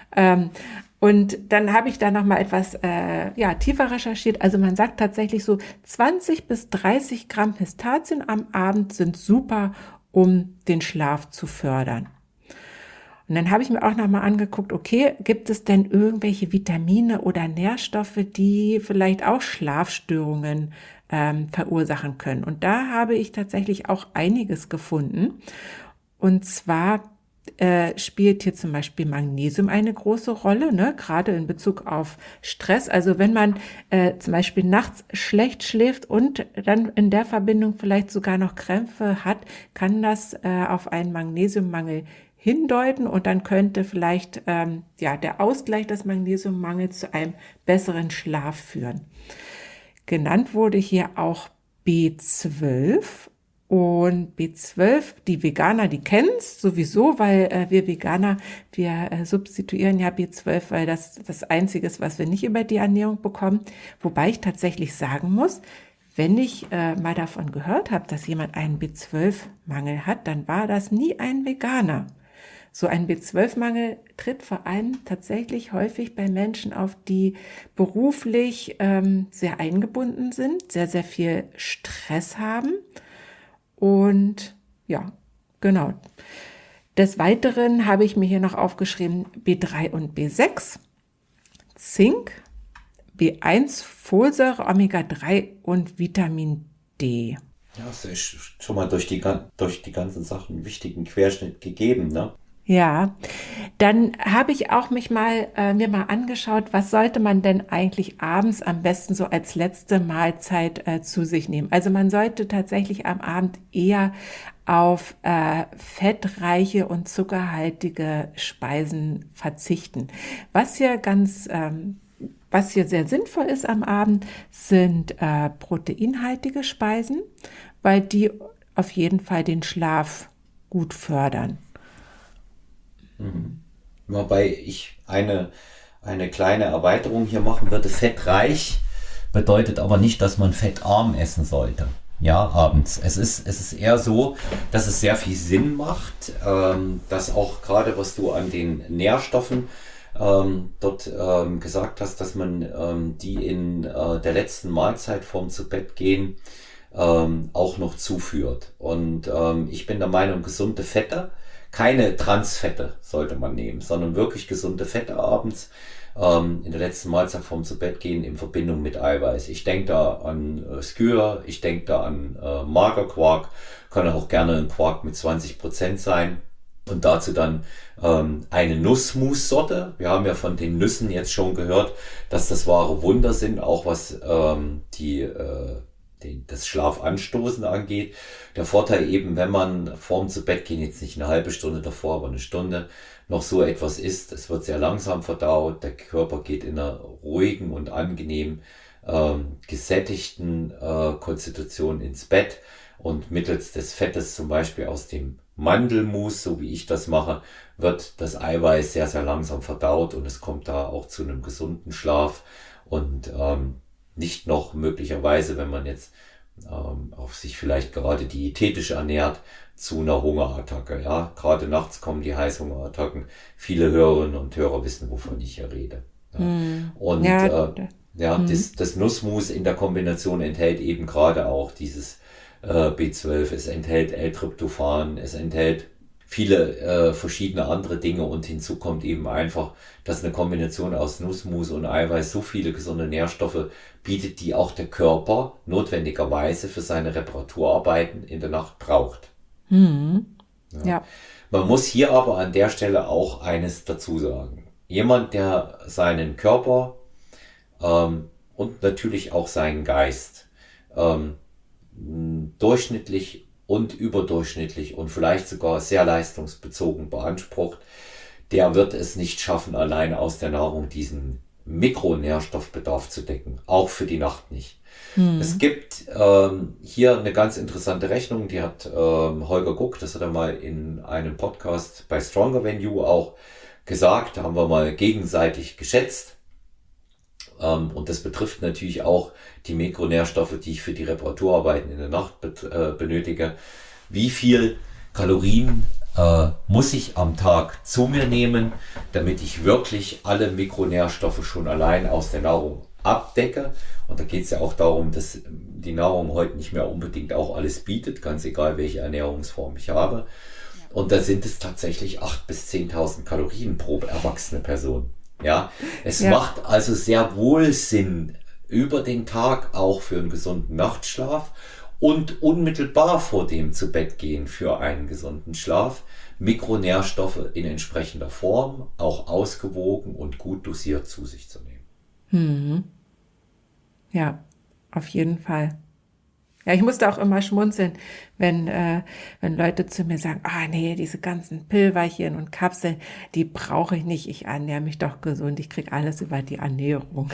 Und dann habe ich da noch mal etwas tiefer recherchiert. Also man sagt tatsächlich so 20 bis 30 Gramm Pistazien am Abend sind super, um den Schlaf zu fördern. Und dann habe ich mir auch noch mal angeguckt, okay, gibt es denn irgendwelche Vitamine oder Nährstoffe, die vielleicht auch Schlafstörungen verursachen können? Und da habe ich tatsächlich auch einiges gefunden. Und zwar spielt hier zum Beispiel Magnesium eine große Rolle, gerade in Bezug auf Stress. Also wenn man zum Beispiel nachts schlecht schläft und dann in der Verbindung vielleicht sogar noch Krämpfe hat, kann das auf einen Magnesiummangel hindeuten und dann könnte vielleicht der Ausgleich des Magnesiummangels zu einem besseren Schlaf führen. Genannt wurde hier auch B12. Und B12, die Veganer, die kennen es sowieso, weil wir Veganer, wir substituieren ja B12, weil das Einzige ist, was wir nicht über die Ernährung bekommen. Wobei ich tatsächlich sagen muss, wenn ich mal davon gehört habe, dass jemand einen B12-Mangel hat, dann war das nie ein Veganer. So ein B12-Mangel tritt vor allem tatsächlich häufig bei Menschen auf, die beruflich sehr eingebunden sind, sehr, sehr viel Stress haben. Und ja, genau. Des Weiteren habe ich mir hier noch aufgeschrieben B3 und B6, Zink, B1, Folsäure, Omega-3 und Vitamin D. Ja, das ist schon mal durch die ganzen Sachen einen wichtigen Querschnitt gegeben, ne? Ja, dann habe ich auch mir mal angeschaut, was sollte man denn eigentlich abends am besten so als letzte Mahlzeit zu sich nehmen. Also man sollte tatsächlich am Abend eher auf fettreiche und zuckerhaltige Speisen verzichten. Was hier sehr sinnvoll ist am Abend, sind proteinhaltige Speisen, weil die auf jeden Fall den Schlaf gut fördern. Wobei ich eine kleine Erweiterung hier machen würde. Fettreich bedeutet aber nicht, dass man fettarm essen sollte. Ja, abends. Es ist eher so, dass es sehr viel Sinn macht, dass auch gerade was du an den Nährstoffen dort gesagt hast, dass man die in der letzten Mahlzeit vorm zu Bett gehen auch noch zuführt. Und ich bin der Meinung, gesunde Fette, keine Transfette sollte man nehmen, sondern wirklich gesunde Fette abends in der letzten Mahlzeit vorm zu Bett gehen in Verbindung mit Eiweiß. Ich denke da an Skyr, ich denke da an Magerquark, kann auch gerne ein Quark mit 20% sein. Und dazu dann eine Nussmus-Sorte. Wir haben ja von den Nüssen jetzt schon gehört, dass das wahre Wunder sind, auch was das Schlafanstoßen angeht. Der Vorteil eben, wenn man vorm zu Bett gehen, jetzt nicht eine halbe Stunde davor, aber eine Stunde, noch so etwas isst, es wird sehr langsam verdaut, der Körper geht in einer ruhigen und angenehm gesättigten Konstitution ins Bett und mittels des Fettes zum Beispiel aus dem Mandelmus, so wie ich das mache, wird das Eiweiß sehr, sehr langsam verdaut und es kommt da auch zu einem gesunden Schlaf und nicht noch möglicherweise, wenn man jetzt auf sich vielleicht gerade diätetisch ernährt, zu einer Hungerattacke. Ja, gerade nachts kommen die Heißhungerattacken. Viele Hörerinnen und Hörer wissen, wovon ich hier rede. Ja. Und Ja, das Nussmus in der Kombination enthält eben gerade auch dieses B12, es enthält L-Tryptophan, es enthält viele verschiedene andere Dinge und hinzu kommt eben einfach, dass eine Kombination aus Nussmus und Eiweiß so viele gesunde Nährstoffe bietet, die auch der Körper notwendigerweise für seine Reparaturarbeiten in der Nacht braucht. ja. Man muss hier aber an der Stelle auch eines dazu sagen. Jemand, der seinen Körper und natürlich auch seinen Geist durchschnittlich und überdurchschnittlich und vielleicht sogar sehr leistungsbezogen beansprucht, der wird es nicht schaffen, allein aus der Nahrung diesen Mikronährstoffbedarf zu decken. Auch für die Nacht nicht. Es gibt hier eine ganz interessante Rechnung, die hat Holger Guck, das hat er mal in einem Podcast bei Stronger Than You auch gesagt, da haben wir mal gegenseitig geschätzt. Und das betrifft natürlich auch die Mikronährstoffe, die ich für die Reparaturarbeiten in der Nacht benötige. Wie viel Kalorien muss ich am Tag zu mir nehmen, damit ich wirklich alle Mikronährstoffe schon allein aus der Nahrung abdecke? Und da geht es ja auch darum, dass die Nahrung heute nicht mehr unbedingt auch alles bietet, ganz egal welche Ernährungsform ich habe. Und da sind es tatsächlich 8.000 bis 10.000 Kalorien pro erwachsene Person. Ja, es macht also sehr wohl Sinn, über den Tag auch für einen gesunden Nachtschlaf und unmittelbar vor dem zu Bett gehen für einen gesunden Schlaf Mikronährstoffe in entsprechender Form, auch ausgewogen und gut dosiert zu sich zu nehmen. Ja, auf jeden Fall. Ja, ich musste auch immer schmunzeln, wenn Leute zu mir sagen, ah nee, diese ganzen Pillweilchen und Kapseln, die brauche ich nicht. Ich ernähre mich doch gesund. Ich kriege alles über die Ernährung.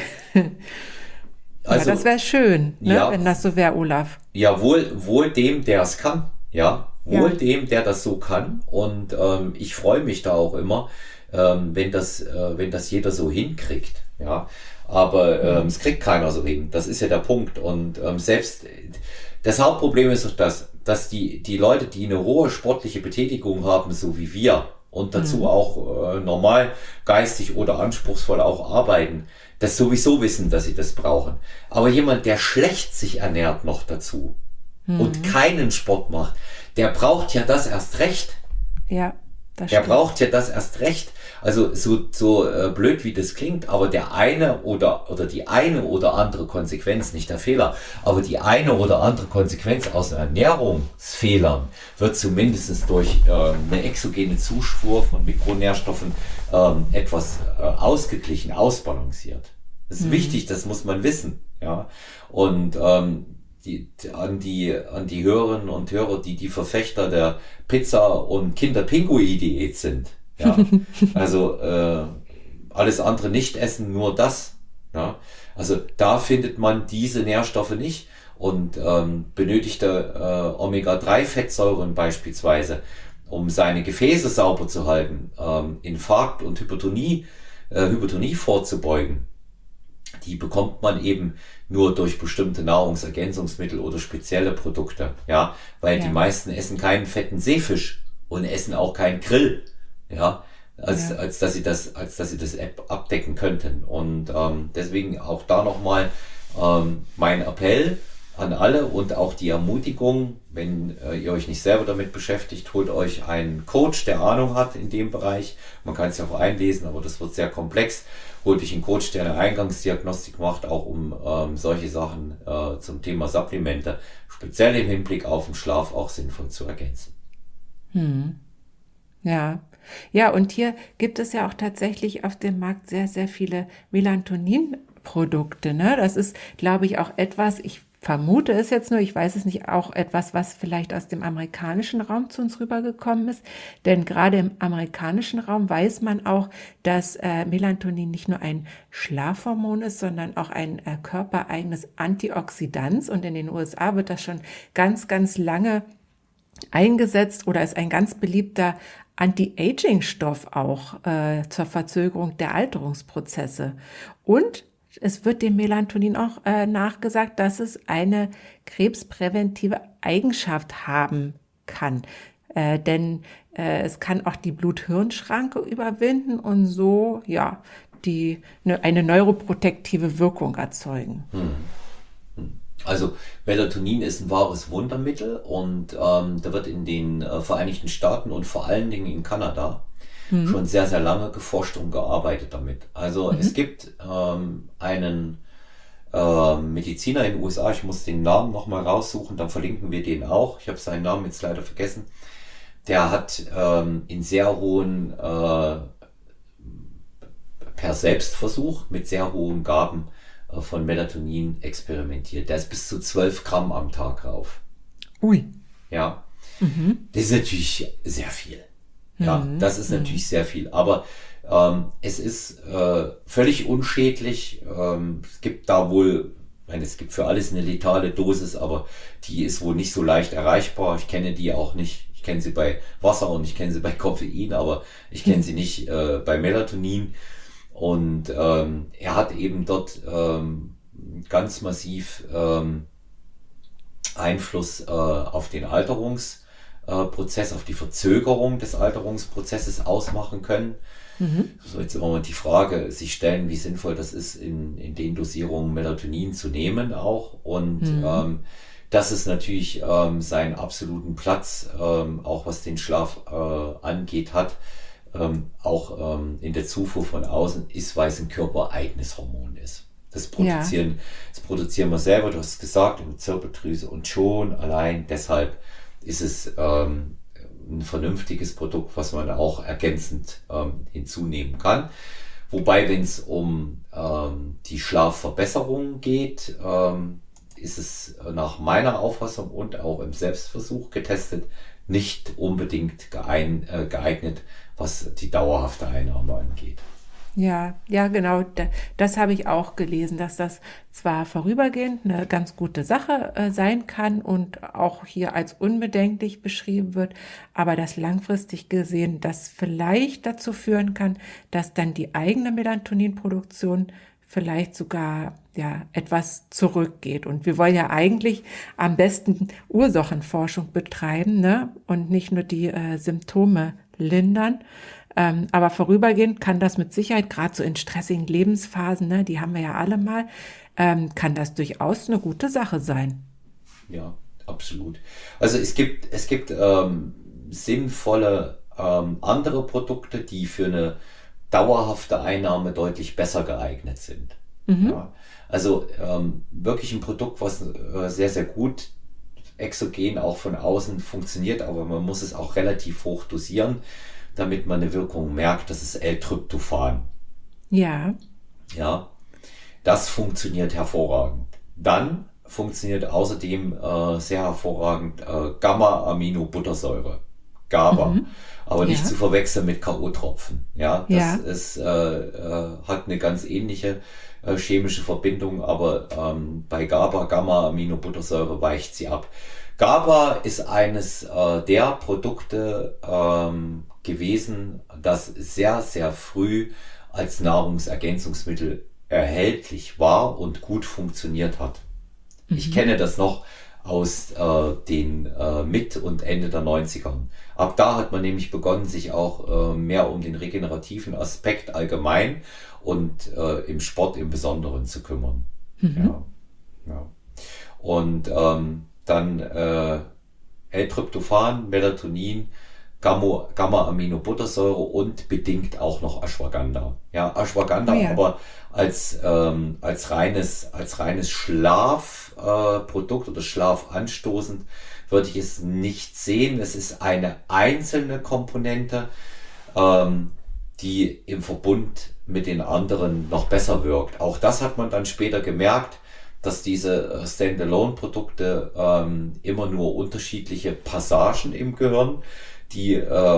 Also, ja, das wäre schön, ne, ja, wenn das so wäre, Olaf. ja, wohl dem, der es kann. Ja, wohl Ja. dem, der das so kann. Und ich freue mich da auch immer, wenn das jeder so hinkriegt. Ja, aber es kriegt keiner so hin. Das ist ja der Punkt. Und selbst das Hauptproblem ist doch das, dass die Leute, die eine hohe sportliche Betätigung haben, so wie wir, und dazu auch normal geistig oder anspruchsvoll auch arbeiten, das sowieso wissen, dass sie das brauchen. Aber jemand, der schlecht sich ernährt noch dazu und keinen Sport macht, der braucht ja das erst recht. Ja, das Der stimmt. braucht ja das erst recht. Also so blöd wie das klingt, aber der eine oder die eine oder andere Konsequenz, nicht der Fehler, aber die eine oder andere Konsequenz aus Ernährungsfehlern wird zumindest durch eine exogene Zufuhr von Mikronährstoffen etwas ausgeglichen, ausbalanciert. Das ist wichtig, das muss man wissen. Ja, und an die Hörerinnen und Hörer, die Verfechter der Pizza- und Kinderpinguin-Diät sind. Ja, also alles andere nicht essen, nur das. Ja, also da findet man diese Nährstoffe nicht und benötigte Omega-3-Fettsäuren beispielsweise, um seine Gefäße sauber zu halten, Infarkt und Hypertonie vorzubeugen. die bekommt man eben nur durch bestimmte Nahrungsergänzungsmittel oder spezielle Produkte, ja, weil die Ja, meisten essen keinen fetten Seefisch und essen auch keinen Grill, ja, ja. als dass sie das abdecken könnten. Und deswegen auch da nochmal mein Appell an alle und auch die Ermutigung, wenn ihr euch nicht selber damit beschäftigt, holt euch einen Coach, der Ahnung hat in dem Bereich. Man kann es ja auch einlesen, aber das wird sehr komplex. Holt euch einen Coach, der eine Eingangsdiagnostik macht, auch um solche Sachen zum Thema Supplemente, speziell im Hinblick auf den Schlaf, auch sinnvoll zu ergänzen. Hm. Ja. Ja, und hier gibt es ja auch tatsächlich auf dem Markt sehr, sehr viele Melatonin-Produkte, ne? Das ist, glaube ich, auch etwas, ich vermute es jetzt nur, ich weiß es nicht, auch etwas, was vielleicht aus dem amerikanischen Raum zu uns rübergekommen ist. Denn gerade im amerikanischen Raum weiß man auch, dass Melatonin nicht nur ein Schlafhormon ist, sondern auch ein körpereigenes Antioxidant. Und in den USA wird das schon ganz, ganz lange eingesetzt oder ist ein ganz beliebter Anti-Aging-Stoff auch zur Verzögerung der Alterungsprozesse. Und es wird dem Melatonin auch nachgesagt, dass es eine krebspräventive Eigenschaft haben kann. Denn es kann auch die Blut-Hirn-Schranke überwinden und so ja eine neuroprotektive Wirkung erzeugen. Also Melatonin ist ein wahres Wundermittel und da wird in den Vereinigten Staaten und vor allen Dingen in Kanada schon sehr, sehr lange geforscht und gearbeitet damit. Also es gibt einen Mediziner in den USA, ich muss den Namen nochmal raussuchen, dann verlinken wir den auch. Ich habe seinen Namen jetzt leider vergessen. Der hat in sehr hohen, per Selbstversuch mit sehr hohen Gaben von Melatonin experimentiert. Der ist bis zu 12 Gramm am Tag rauf. Ui. Ja, das ist natürlich sehr viel. Ja, das ist natürlich sehr viel. Aber es ist völlig unschädlich. Es gibt da wohl, ich meine, es gibt für alles eine letale Dosis, aber die ist wohl nicht so leicht erreichbar. Ich kenne die auch nicht. Ich kenne sie bei Wasser und ich kenne sie bei Koffein, aber ich kenne sie nicht bei Melatonin. Und er hat eben dort ganz massiv Einfluss auf den Alterungsprozess, auf die Verzögerung des Alterungsprozesses ausmachen können. So, jetzt immer mal die Frage sich stellen, wie sinnvoll das ist, in den Dosierungen Melatonin zu nehmen auch. Und dass es natürlich seinen absoluten Platz, auch was den Schlaf angeht, hat. Auch in der Zufuhr von außen ist, weil es ein körpereigenes Hormon ist. Das produzieren wir selber, du hast es gesagt, in der Zirbeldrüse und schon allein deshalb ist es ein vernünftiges Produkt, was man auch ergänzend hinzunehmen kann. Wobei, wenn es um die Schlafverbesserung geht, ist es nach meiner Auffassung und auch im Selbstversuch getestet, nicht unbedingt geeignet, was die dauerhafte Einnahme angeht. Ja, ja, genau. Das habe ich auch gelesen, dass das zwar vorübergehend eine ganz gute Sache sein kann und auch hier als unbedenklich beschrieben wird, aber dass langfristig gesehen das vielleicht dazu führen kann, dass dann die eigene Melatoninproduktion vielleicht sogar ja etwas zurückgeht. Und wir wollen ja eigentlich am besten Ursachenforschung betreiben, ne? Und nicht nur die Symptome lindern. Aber vorübergehend kann das mit Sicherheit, gerade so in stressigen Lebensphasen, ne, die haben wir ja alle mal, kann das durchaus eine gute Sache sein. Ja, absolut. Also es gibt sinnvolle andere Produkte, die für eine dauerhafte Einnahme deutlich besser geeignet sind. Ja, also wirklich ein Produkt, was sehr, sehr gut exogen auch von außen funktioniert, aber man muss es auch relativ hoch dosieren, damit man eine Wirkung merkt. Das ist L-Tryptophan. Ja. Ja, das funktioniert hervorragend. Dann funktioniert außerdem sehr hervorragend Gamma-Aminobuttersäure. GABA. Aber nicht Ja. zu verwechseln mit K.O.-Tropfen. Ja, Ja. das ist, hat eine ganz ähnliche chemische Verbindung, aber bei GABA, Gamma-Aminobuttersäure, weicht sie ab. GABA ist eines der Produkte gewesen, das sehr, sehr früh als Nahrungsergänzungsmittel erhältlich war und gut funktioniert hat. Ich kenne das noch aus den Mit- und Ende der 90er. Ab da hat man nämlich begonnen, sich auch mehr um den regenerativen Aspekt allgemein und im Sport im Besonderen zu kümmern. Ja, ja. Und dann L-Tryptophan, Melatonin, Gamma-Aminobuttersäure und bedingt auch noch Ashwagandha. Ja, Oh Ashwagandha ja. aber als reines Schlafprodukt oder schlafanstoßend würde ich es nicht sehen. Es ist eine einzelne Komponente, die im Verbund mit den anderen noch besser wirkt. Auch das hat man dann später gemerkt, dass diese Standalone-Produkte immer nur unterschiedliche Passagen im Gehirn, die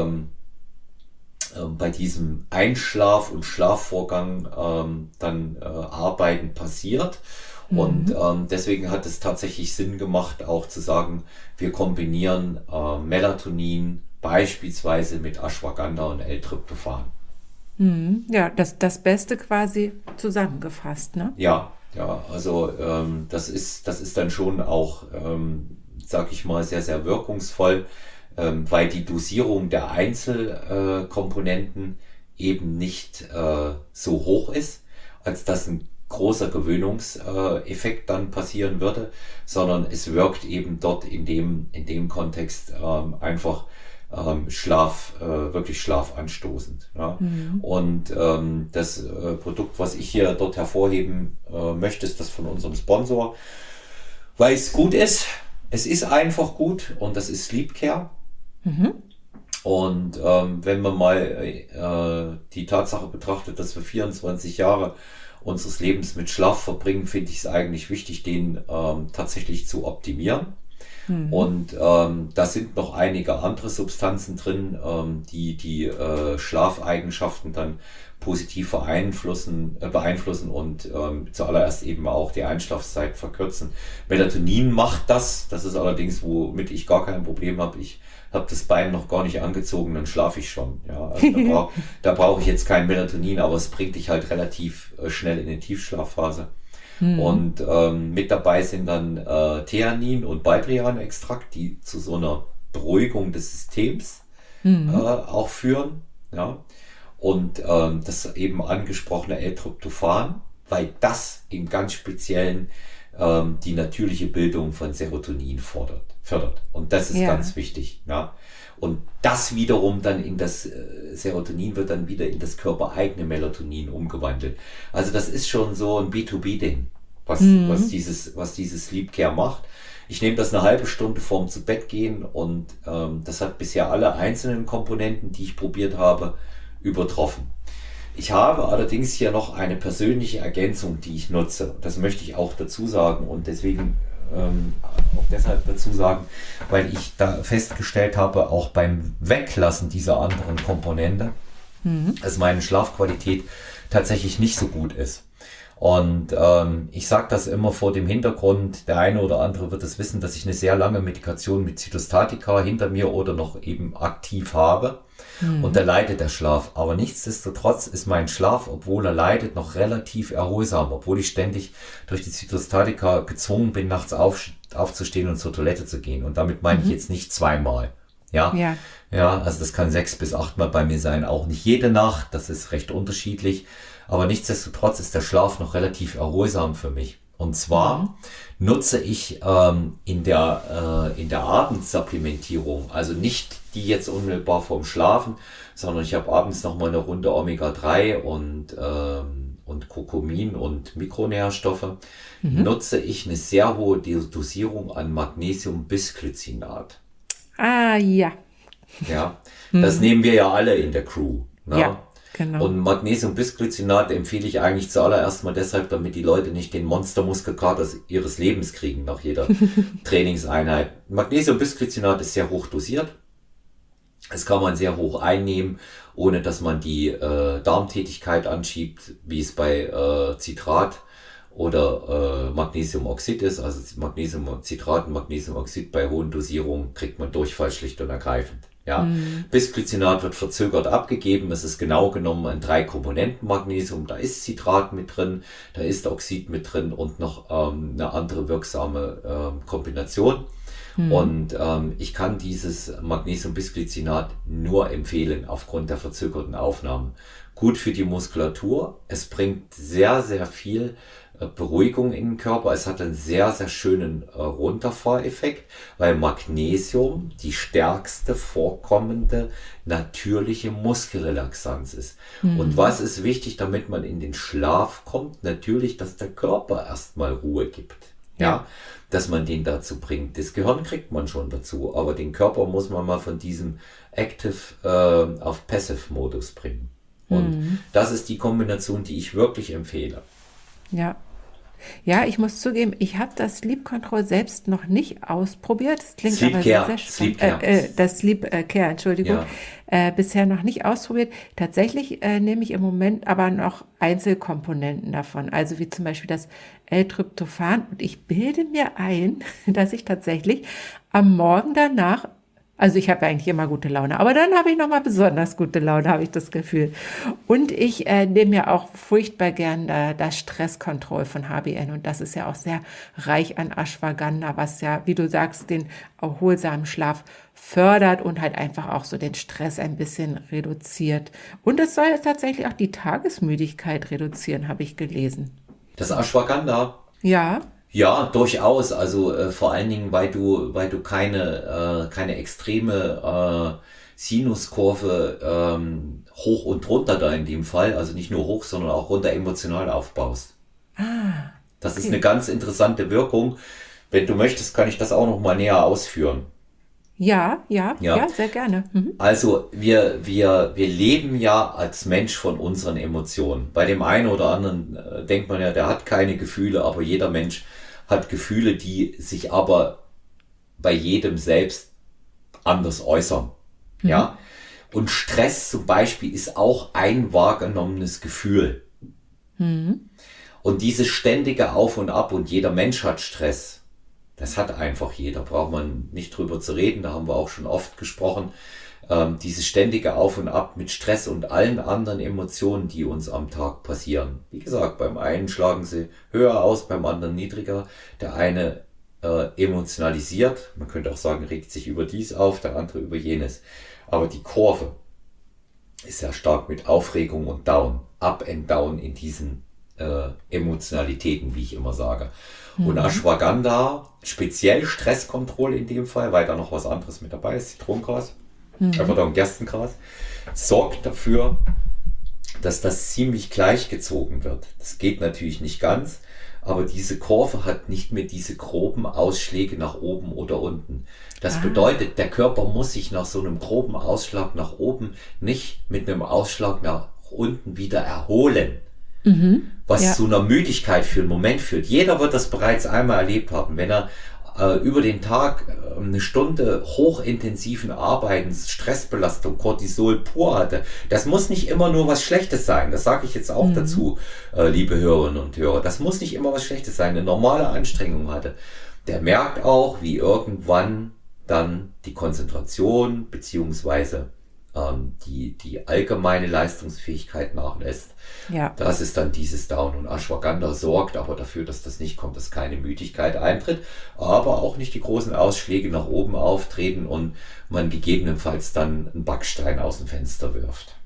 bei diesem Einschlaf- und Schlafvorgang dann arbeiten, passiert. Und deswegen hat es tatsächlich Sinn gemacht, auch zu sagen, wir kombinieren Melatonin beispielsweise mit Ashwagandha und L-Tryptophan. Ja, das Beste quasi zusammengefasst, ne? Ja, ja, also das ist dann schon auch, sag ich mal, sehr, sehr wirkungsvoll, weil die Dosierung der Einzelkomponenten eben nicht so hoch ist, als dass ein großer Gewöhnungseffekt dann passieren würde, sondern es wirkt eben dort in dem Kontext einfach wirklich schlafanstoßend. Ja. Und das Produkt, was ich hier dort hervorheben möchte, ist das von unserem Sponsor, weil es gut ist. Es ist einfach gut und das ist Sleep Care. Und wenn man mal die Tatsache betrachtet, dass wir 24 Jahre unseres Lebens mit Schlaf verbringen, finde ich es eigentlich wichtig, den tatsächlich zu optimieren. Und da sind noch einige andere Substanzen drin, die Schlafeigenschaften dann positiv beeinflussen und zuallererst eben auch die Einschlafzeit verkürzen. Melatonin macht das. Das ist allerdings, womit ich gar kein Problem habe. Ich habe das Bein noch gar nicht angezogen, dann schlafe ich schon. Ja, also da brauche ich jetzt kein Melatonin, aber es bringt dich halt relativ schnell in die Tiefschlafphase. Und mit dabei sind dann Theanin und Baldrian-Extrakt, die zu so einer Beruhigung des Systems auch führen. Ja. Und das eben angesprochene L-Tryptophan, weil das im ganz Speziellen die natürliche Bildung von Serotonin fördert. Und das ist ganz wichtig. Ja. Und das wiederum dann Serotonin wird dann wieder in das körpereigene Melatonin umgewandelt. Also das ist schon so ein B2B-Ding, was dieses Sleep Care macht. Ich nehme das eine halbe Stunde vorm zu Bett gehen und das hat bisher alle einzelnen Komponenten, die ich probiert habe, übertroffen. Ich habe allerdings hier noch eine persönliche Ergänzung, die ich nutze. Das möchte ich auch dazu sagen und deswegen auch deshalb dazu sagen, weil ich da festgestellt habe, auch beim Weglassen dieser anderen Komponente, dass meine Schlafqualität tatsächlich nicht so gut ist. Und ich sage das immer vor dem Hintergrund, der eine oder andere wird es wissen, dass ich eine sehr lange Medikation mit Zytostatika hinter mir oder noch eben aktiv habe. Und da leidet der Schlaf. Aber nichtsdestotrotz ist mein Schlaf, obwohl er leidet, noch relativ erholsam, obwohl ich ständig durch die Zytostatika gezwungen bin, nachts aufzustehen und zur Toilette zu gehen. Und damit meine ich jetzt nicht zweimal. Ja? Ja, also das kann 6 bis 8 Mal bei mir sein. Auch nicht jede Nacht, das ist recht unterschiedlich. Aber nichtsdestotrotz ist der Schlaf noch relativ erholsam für mich. Und zwar nutze ich in der Abendsupplementierung, also nicht die jetzt unmittelbar vorm Schlafen, sondern ich habe abends nochmal eine Runde Omega-3 und Kurkumin und Mikronährstoffe, nutze ich eine sehr hohe Dosierung an Magnesium-Bisglycinat. Ah, ja. Ja, das nehmen wir ja alle in der Crew. Ne? Ja, genau. Und Magnesium-Bisglycinat empfehle ich eigentlich zuallererst mal deshalb, damit die Leute nicht den Monstermuskelkater ihres Lebens kriegen nach jeder Trainingseinheit. Magnesium-Bisglycinat ist sehr hoch dosiert. Das kann man sehr hoch einnehmen, ohne dass man die Darmtätigkeit anschiebt, wie es bei Citrat oder Magnesiumoxid ist. Also Magnesiumcitrat und Magnesiumoxid bei hohen Dosierungen kriegt man Durchfall schlicht und ergreifend. Ja, Bisglycinat wird verzögert abgegeben. Es ist genau genommen ein 3-Komponenten-Magnesium. Da ist Citrat mit drin, da ist Oxid mit drin und noch eine andere wirksame Kombination. Und ich kann dieses Magnesium-Bisglycinat nur empfehlen aufgrund der verzögerten Aufnahme. Gut für die Muskulatur. Es bringt sehr, sehr viel Beruhigung in den Körper. Es hat einen sehr, sehr schönen Runterfahreffekt, weil Magnesium die stärkste vorkommende natürliche Muskelrelaxanz ist. Und was ist wichtig, damit man in den Schlaf kommt? Natürlich, dass der Körper erstmal Ruhe gibt. Ja, dass man den dazu bringt. Das Gehirn kriegt man schon dazu, aber den Körper muss man mal von diesem Active auf Passive-Modus bringen. Und das ist die Kombination, die ich wirklich empfehle. Ja. Ja, ich muss zugeben, ich habe das Sleep Control selbst noch nicht ausprobiert. Das klingt Sleep aber Care, sehr, sehr Sleep spannend. Care. Das Sleep Care, Entschuldigung. Bisher noch nicht ausprobiert. Tatsächlich nehme ich im Moment aber noch Einzelkomponenten davon, also wie zum Beispiel das L-Tryptophan. Und ich bilde mir ein, dass ich tatsächlich am Morgen danach, also ich habe ja eigentlich immer gute Laune, aber dann habe ich nochmal besonders gute Laune, habe ich das Gefühl. Und ich nehme ja auch furchtbar gern das Stresskontroll von HBN. Und das ist ja auch sehr reich an Ashwagandha, was ja, wie du sagst, den erholsamen Schlaf fördert und halt einfach auch so den Stress ein bisschen reduziert. Und es soll tatsächlich auch die Tagesmüdigkeit reduzieren, habe ich gelesen. Das Ashwagandha. Ja. Ja, durchaus. Also vor allen Dingen, weil du keine extreme Sinuskurve hoch und runter da in dem Fall, also nicht nur hoch, sondern auch runter emotional aufbaust. Das ist eine ganz interessante Wirkung. Wenn du möchtest, kann ich das auch noch mal näher ausführen. Ja, sehr gerne. Also wir leben ja als Mensch von unseren Emotionen. Bei dem einen oder anderen denkt man ja, der hat keine Gefühle, aber jeder Mensch hat Gefühle, die sich aber bei jedem selbst anders äußern. Ja. Und Stress zum Beispiel ist auch ein wahrgenommenes Gefühl. Und dieses ständige Auf und Ab, und jeder Mensch hat Stress. Das hat einfach jeder, braucht man nicht drüber zu reden, da haben wir auch schon oft gesprochen. Dieses ständige Auf und Ab mit Stress und allen anderen Emotionen, die uns am Tag passieren. Wie gesagt, beim einen schlagen sie höher aus, beim anderen niedriger. Der eine emotionalisiert, man könnte auch sagen, regt sich über dies auf, der andere über jenes. Aber die Kurve ist ja stark mit Aufregung und Down, Up and Down in diesen Emotionalitäten, wie ich immer sage. Und Ashwagandha, speziell Stresskontrolle in dem Fall, weil da noch was anderes mit dabei ist, Zitronengras, einfach da ein Gerstengras, sorgt dafür, dass das ziemlich gleich gezogen wird. Das geht natürlich nicht ganz, aber diese Kurve hat nicht mehr diese groben Ausschläge nach oben oder unten. Das bedeutet, der Körper muss sich nach so einem groben Ausschlag nach oben nicht mit einem Ausschlag nach unten wieder erholen. Was zu einer Müdigkeit für einen Moment führt. Jeder wird das bereits einmal erlebt haben, wenn er über den Tag eine Stunde hochintensiven Arbeitens, Stressbelastung, Cortisol pur hatte. Das muss nicht immer nur was Schlechtes sein. Das sage ich jetzt auch dazu, liebe Hörerinnen und Hörer. Das muss nicht immer was Schlechtes sein. Eine normale Anstrengung hatte. Der merkt auch, wie irgendwann dann die Konzentration beziehungsweise die allgemeine Leistungsfähigkeit nachlässt. Ja. Das ist dann dieses Down, und Ashwagandha sorgt aber dafür, dass das nicht kommt, dass keine Müdigkeit eintritt, aber auch nicht die großen Ausschläge nach oben auftreten und man gegebenenfalls dann einen Backstein aus dem Fenster wirft.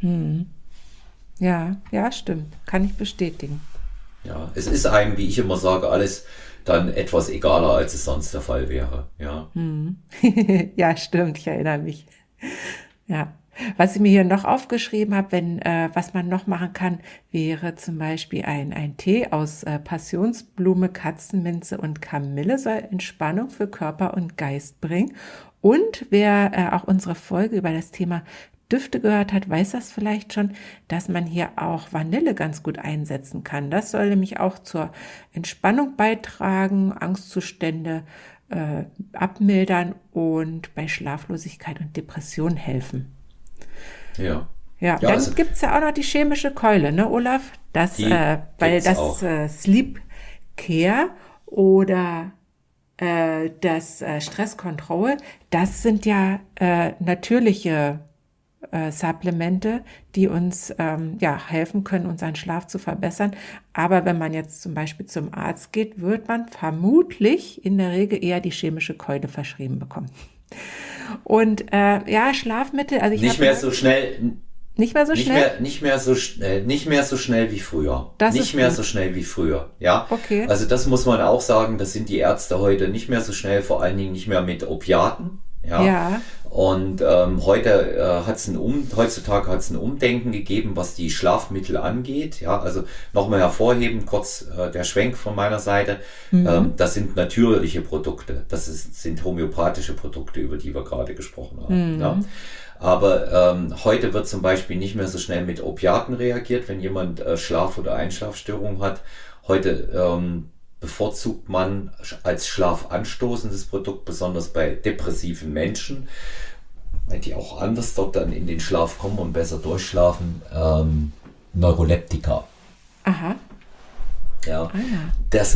Ja, stimmt. Kann ich bestätigen. Ja, es ist einem, wie ich immer sage, alles dann etwas egaler, als es sonst der Fall wäre. Ja. Ja, stimmt. Ich erinnere mich. Ja, was ich mir hier noch aufgeschrieben habe, was man noch machen kann, wäre zum Beispiel ein Tee aus Passionsblume, Katzenminze und Kamille, soll Entspannung für Körper und Geist bringen. Und wer auch unsere Folge über das Thema Düfte gehört hat, weiß das vielleicht schon, dass man hier auch Vanille ganz gut einsetzen kann. Das soll nämlich auch zur Entspannung beitragen, Angstzustände abmildern und bei Schlaflosigkeit und Depression helfen. Ja. Ja, dann also, gibt's ja auch noch die chemische Keule, ne, Olaf? Weil das Sleep Care oder das Stress Control, das sind ja natürliche Supplemente, die uns helfen können, unseren Schlaf zu verbessern. Aber wenn man jetzt zum Beispiel zum Arzt geht, wird man vermutlich in der Regel eher die chemische Keule verschrieben bekommen. Und Schlafmittel, also ich Nicht habe mehr so schnell, nicht mehr so schnell. nicht mehr so schnell wie früher. Das Nicht ist mehr gut. so schnell wie früher. Ja, Okay. also das muss man auch sagen. Das sind die Ärzte heute nicht mehr so schnell, vor allen Dingen nicht mehr mit Opiaten. Ja, Ja. und heutzutage hat es ein Umdenken gegeben, was die Schlafmittel angeht. Ja, also nochmal hervorheben, kurz der Schwenk von meiner Seite. Das sind natürliche Produkte. Sind homöopathische Produkte, über die wir gerade gesprochen haben. Ja. Aber heute wird zum Beispiel nicht mehr so schnell mit Opiaten reagiert, wenn jemand Schlaf- oder Einschlafstörungen hat. Heute bevorzugt man als schlafanstoßendes Produkt, besonders bei depressiven Menschen, weil die auch anders dort dann in den Schlaf kommen und besser durchschlafen, Neuroleptika. Aha. Ja, Ah ja.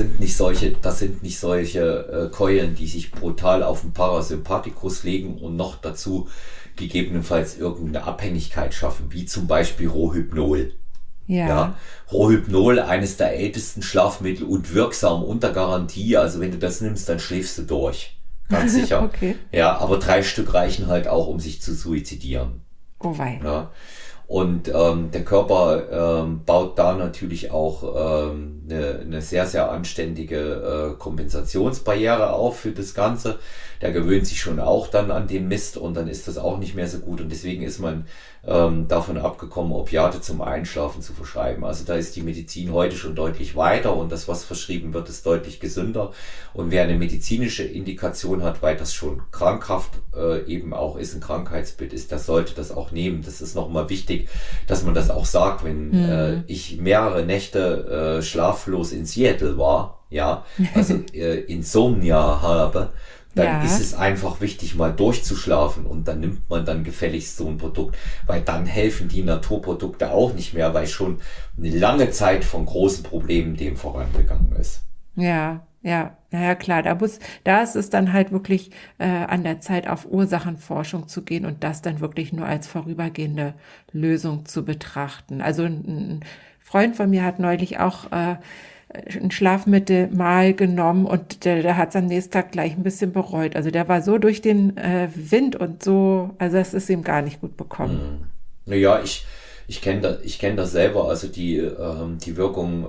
das sind nicht solche Keulen, die sich brutal auf den Parasympathikus legen und noch dazu gegebenenfalls irgendeine Abhängigkeit schaffen, wie zum Beispiel Rohypnol. Ja. Ja, Rohypnol, eines der ältesten Schlafmittel und wirksam unter Garantie. Also wenn du das nimmst, dann schläfst du durch. Ganz sicher. Okay. Ja, aber 3 Stück reichen halt auch, um sich zu suizidieren. Oh wei. Ja. Und der Körper baut da natürlich auch eine sehr, sehr anständige Kompensationsbarriere auf für das Ganze. Der gewöhnt sich schon auch dann an den Mist und dann ist das auch nicht mehr so gut. Und deswegen ist man davon abgekommen, Opiate zum Einschlafen zu verschreiben. Also da ist die Medizin heute schon deutlich weiter und das, was verschrieben wird, ist deutlich gesünder. Und wer eine medizinische Indikation hat, weil das schon krankhaft eben auch ist, ein Krankheitsbild ist, der sollte das auch nehmen. Das ist nochmal wichtig, dass man das auch sagt. Wenn ich mehrere Nächte schlaflos in Seattle war, ja, also Insomnia habe, dann Ja. ist es einfach wichtig, mal durchzuschlafen und dann nimmt man dann gefälligst so ein Produkt, weil dann helfen die Naturprodukte auch nicht mehr, weil schon eine lange Zeit von großen Problemen dem vorangegangen ist. Ja, ja, klar. Da ist es dann halt wirklich an der Zeit, auf Ursachenforschung zu gehen und das dann wirklich nur als vorübergehende Lösung zu betrachten. Also ein Freund von mir hat neulich auch ein Schlafmittel mal genommen und der hat es am nächsten Tag gleich ein bisschen bereut. Also der war so durch den Wind und so, also das ist ihm gar nicht gut bekommen. Naja, ich kenn das selber, also die Wirkung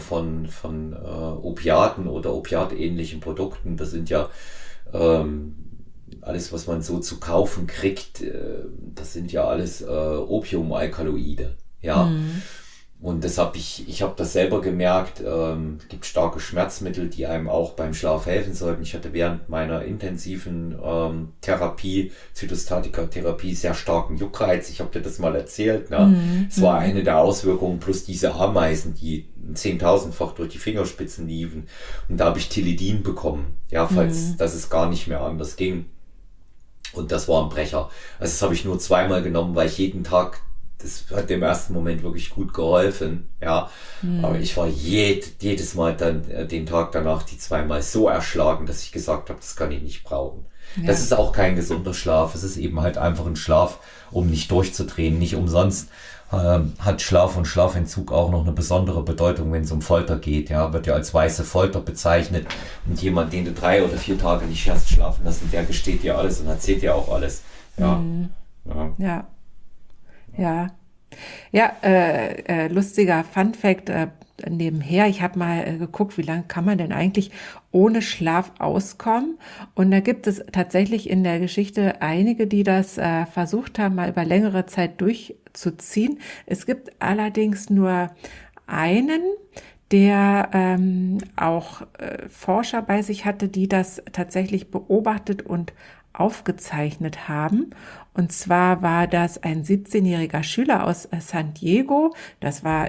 von Opiaten oder opiatähnlichen Produkten, das sind ja alles, was man so zu kaufen kriegt, das sind ja alles Opiumalkaloide. Ja. Und ich habe das selber gemerkt, gibt starke Schmerzmittel, die einem auch beim Schlaf helfen sollten. Ich hatte während meiner intensiven Therapie, Zytostatika-Therapie, sehr starken Juckreiz. Ich habe dir das mal erzählt. Ne? Es war eine der Auswirkungen, plus diese Ameisen, die 10.000-fach durch die Fingerspitzen liefen. Und da habe ich Tilidin bekommen, ja, falls das es gar nicht mehr anders ging. Und das war ein Brecher. Also das habe ich nur zweimal genommen, weil ich jeden Tag, das hat im ersten Moment wirklich gut geholfen, ja. Aber ich war jedes Mal dann den Tag danach die zweimal so erschlagen, dass ich gesagt habe, das kann ich nicht brauchen. Ja. Das ist auch kein gesunder Schlaf. Es ist eben halt einfach ein Schlaf, um nicht durchzudrehen. Nicht umsonst hat Schlaf und Schlafentzug auch noch eine besondere Bedeutung, wenn es um Folter geht. Ja, wird ja als weiße Folter bezeichnet. Und jemand, den du 3 oder 4 Tage nicht hast schlafen lassen, der gesteht dir alles und erzählt dir auch alles. Ja. Ja. Ja. Lustiger Funfact nebenher. Ich habe mal geguckt, wie lange kann man denn eigentlich ohne Schlaf auskommen? Und da gibt es tatsächlich in der Geschichte einige, die das versucht haben, mal über längere Zeit durchzuziehen. Es gibt allerdings nur einen, der auch Forscher bei sich hatte, die das tatsächlich beobachtet und aufgezeichnet haben. Und zwar war das ein 17-jähriger Schüler aus San Diego. Das war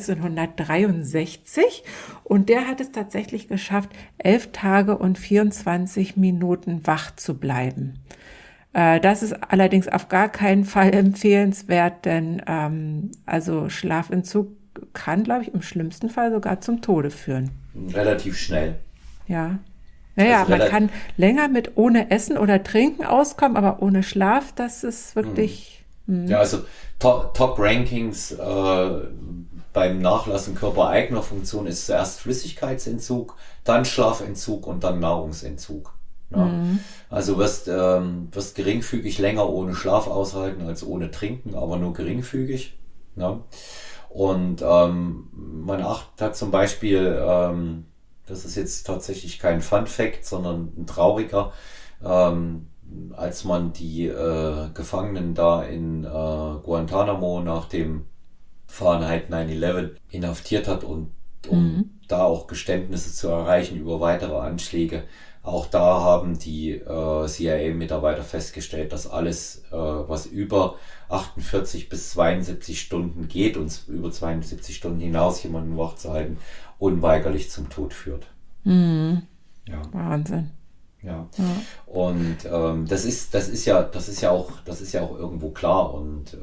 1963. Und der hat es tatsächlich geschafft, 11 Tage und 24 Minuten wach zu bleiben. Das ist allerdings auf gar keinen Fall empfehlenswert, denn also Schlafentzug kann, glaube ich, im schlimmsten Fall sogar zum Tode führen. Relativ schnell. Ja. Naja, Also man relativ, kann länger mit ohne Essen oder Trinken auskommen, aber ohne Schlaf, das ist wirklich, ja, also Top-Rankings beim Nachlassen körpereigener Funktion ist zuerst Flüssigkeitsentzug, dann Schlafentzug und dann Nahrungsentzug. Ja. Also wirst geringfügig länger ohne Schlaf aushalten als ohne Trinken, aber nur geringfügig. Ja. Und hat zum Beispiel, das ist jetzt tatsächlich kein Fun Fact, sondern ein trauriger, ähm, als man die Gefangenen da in Guantanamo nach dem Fahrenheit 9/11 inhaftiert hat und um da auch Geständnisse zu erreichen über weitere Anschläge. Auch da haben die CIA-Mitarbeiter festgestellt, dass alles, was über 48 bis 72 Stunden geht und über 72 Stunden hinaus jemanden wach zu halten, unweigerlich zum Tod führt. Ja. Wahnsinn. Ja. Ja. Und das ist ja auch irgendwo klar. Und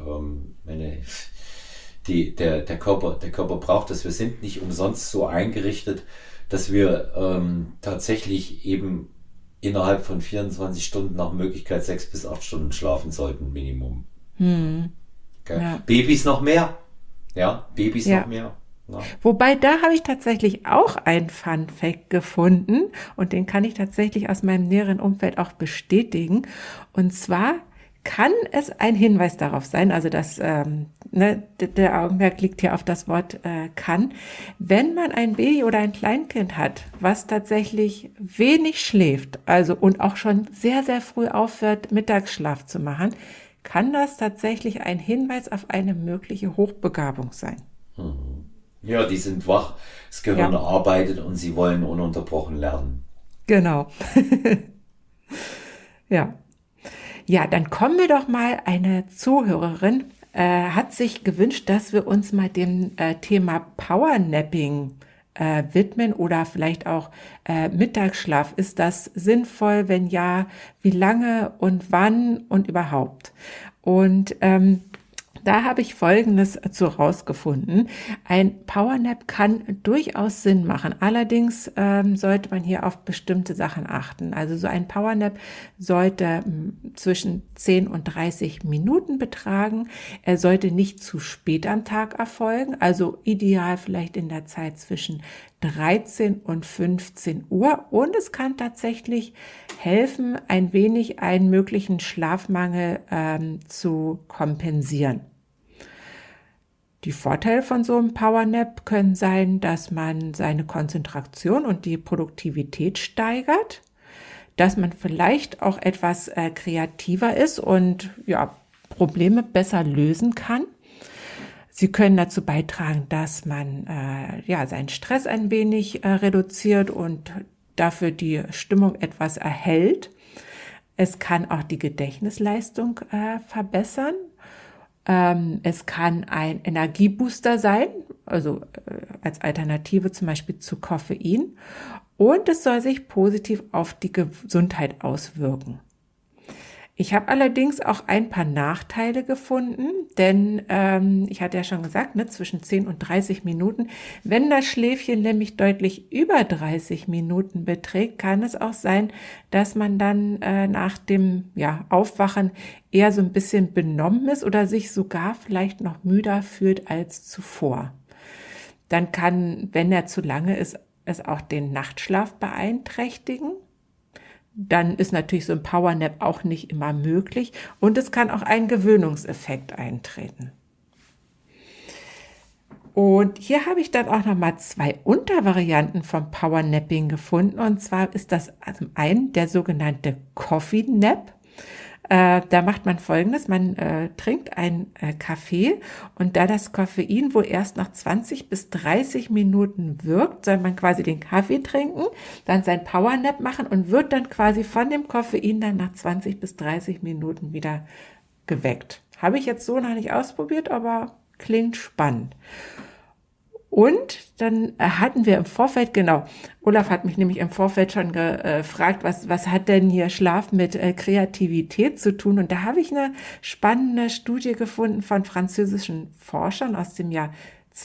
der Körper braucht das. Wir sind nicht umsonst so eingerichtet, dass wir tatsächlich eben innerhalb von 24 Stunden nach Möglichkeit 6 bis 8 Stunden schlafen sollten, Minimum. Okay. Ja. Babys noch mehr. Ja, Babys Ja. noch mehr. Ja. Wobei, da habe ich tatsächlich auch einen Fun Fact gefunden und den kann ich tatsächlich aus meinem näheren Umfeld auch bestätigen. Und zwar kann es ein Hinweis darauf sein, also der Augenmerk liegt hier auf das Wort kann, wenn man ein Baby oder ein Kleinkind hat, was tatsächlich wenig schläft, also und auch schon sehr, sehr früh aufhört, Mittagsschlaf zu machen, kann das tatsächlich ein Hinweis auf eine mögliche Hochbegabung sein. Ja, die sind wach, das Gehirn Ja. arbeitet und sie wollen ununterbrochen lernen. Genau. Ja. Ja, dann kommen wir doch mal, eine Zuhörerin hat sich gewünscht, dass wir uns mal dem Thema Powernapping widmen oder vielleicht auch Mittagsschlaf. Ist das sinnvoll? Wenn ja, wie lange und wann und überhaupt? Und da habe ich Folgendes zu rausgefunden. Ein Powernap kann durchaus Sinn machen. Allerdings sollte man hier auf bestimmte Sachen achten. Also so ein Powernap sollte zwischen 10 und 30 Minuten betragen. Er sollte nicht zu spät am Tag erfolgen. Also ideal vielleicht in der Zeit zwischen 13 und 15 Uhr. Und es kann tatsächlich helfen, ein wenig einen möglichen Schlafmangel zu kompensieren. Die Vorteile von so einem Powernap können sein, dass man seine Konzentration und die Produktivität steigert, dass man vielleicht auch etwas kreativer ist und ja, Probleme besser lösen kann. Sie können dazu beitragen, dass man seinen Stress ein wenig reduziert und dafür die Stimmung etwas erhält. Es kann auch die Gedächtnisleistung verbessern. Es kann ein Energiebooster sein, also als Alternative zum Beispiel zu Koffein. Und es soll sich positiv auf die Gesundheit auswirken. Ich habe allerdings auch ein paar Nachteile gefunden, denn ich hatte ja schon gesagt, zwischen 10 und 30 Minuten. Wenn das Schläfchen nämlich deutlich über 30 Minuten beträgt, kann es auch sein, dass man dann nach dem Aufwachen eher so ein bisschen benommen ist oder sich sogar vielleicht noch müder fühlt als zuvor. Dann kann, wenn er zu lange ist, es auch den Nachtschlaf beeinträchtigen. Dann ist natürlich so ein Powernap auch nicht immer möglich und es kann auch ein Gewöhnungseffekt eintreten. Und hier habe ich dann auch nochmal 2 Untervarianten vom Powernapping gefunden. Und zwar ist das zum einen der sogenannte Coffee Nap. Da macht man Folgendes, man trinkt einen Kaffee und da das Koffein wohl erst nach 20 bis 30 Minuten wirkt, soll man quasi den Kaffee trinken, dann sein Powernap machen und wird dann quasi von dem Koffein dann nach 20 bis 30 Minuten wieder geweckt. Habe ich jetzt so noch nicht ausprobiert, aber klingt spannend. Und dann hatten wir im Vorfeld, genau, Olaf hat mich nämlich im Vorfeld schon gefragt, was hat denn hier Schlaf mit Kreativität zu tun? Und da habe ich eine spannende Studie gefunden von französischen Forschern aus dem Jahr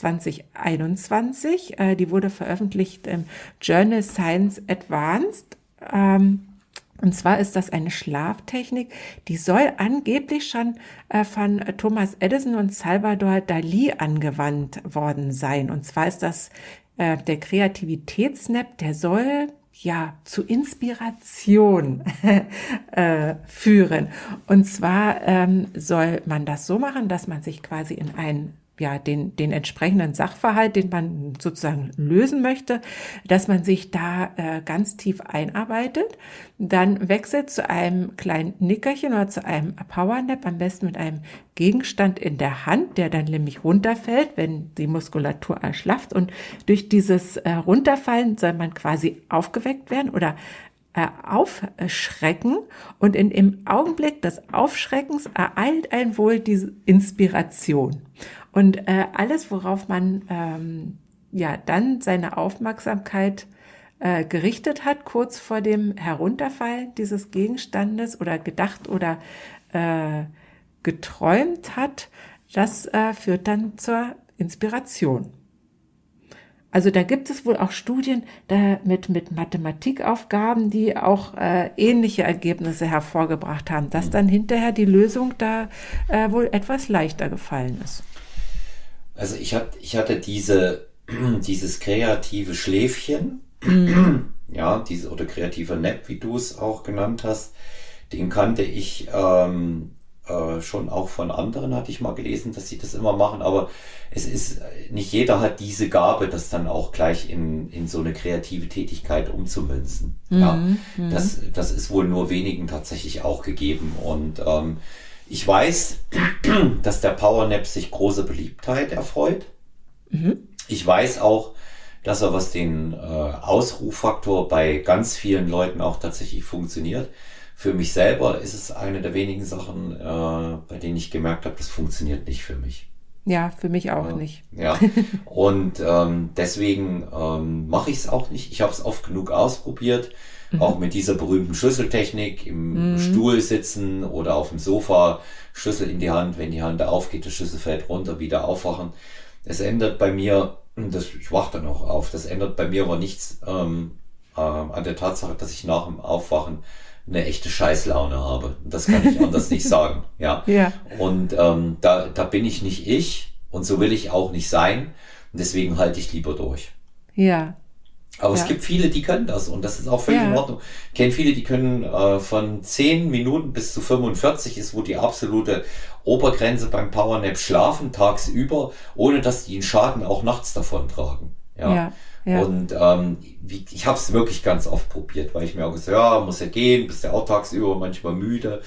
2021. Die wurde veröffentlicht im Journal Science Advanced. Und zwar ist das eine Schlaftechnik, die soll angeblich schon von Thomas Edison und Salvador Dalí angewandt worden sein. Und zwar ist das der Kreativitätsnap, der soll ja zu Inspiration führen. Und zwar soll man das so machen, dass man sich quasi in den entsprechenden Sachverhalt, den man sozusagen lösen möchte, dass man sich da ganz tief einarbeitet, dann wechselt zu einem kleinen Nickerchen oder zu einem Powernap, am besten mit einem Gegenstand in der Hand, der dann nämlich runterfällt, wenn die Muskulatur erschlafft. Und durch dieses Runterfallen soll man quasi aufgeweckt werden oder aufschrecken, und im Augenblick des Aufschreckens ereilt einen wohl diese Inspiration. Und alles, worauf man dann seine Aufmerksamkeit gerichtet hat, kurz vor dem Herunterfallen dieses Gegenstandes oder gedacht oder geträumt hat, das führt dann zur Inspiration. Also da gibt es wohl auch Studien mit Mathematikaufgaben, die auch ähnliche Ergebnisse hervorgebracht haben, dass dann hinterher die Lösung da wohl etwas leichter gefallen ist. Also ich hatte dieses kreative Schläfchen, ja, oder kreativer Nap, wie du es auch genannt hast, den kannte ich schon auch von anderen, hatte ich mal gelesen, dass sie das immer machen, aber nicht jeder hat diese Gabe, das dann auch gleich in so eine kreative Tätigkeit umzumünzen. Ja, das ist wohl nur wenigen tatsächlich auch gegeben, und ich weiß, dass der Powernap sich große Beliebtheit erfreut. Ich weiß auch, dass er, was den Ausruffaktor bei ganz vielen Leuten auch tatsächlich funktioniert. Für mich selber ist es eine der wenigen Sachen, bei denen ich gemerkt habe, das funktioniert nicht für mich. Ja, für mich auch nicht. Ja, und deswegen mache ich es auch nicht. Ich habe es oft genug ausprobiert, auch mit dieser berühmten Schlüsseltechnik, im Stuhl sitzen oder auf dem Sofa, Schlüssel in die Hand, wenn die Hand aufgeht, der Schlüssel fällt runter, wieder aufwachen. Es ändert bei mir, ich wache dann auch auf, das ändert bei mir aber nichts an der Tatsache, dass ich nach dem Aufwachen eine echte Scheißlaune habe. Das kann ich anders nicht sagen. Ja. Ja. Und da bin ich nicht ich, und so will ich auch nicht sein. Und deswegen halte ich lieber durch. Ja. Aber es gibt viele, die können das, und das ist auch völlig in Ordnung. Ich kenne viele, die können von 10 Minuten bis zu 45 ist wohl die absolute Obergrenze beim Powernap, schlafen tagsüber, ohne dass die einen Schaden auch nachts davon tragen. Ja. Und ich habe es wirklich ganz oft probiert, weil ich mir auch gesagt habe, ja, muss ja gehen, bist ja auch tagsüber manchmal müde.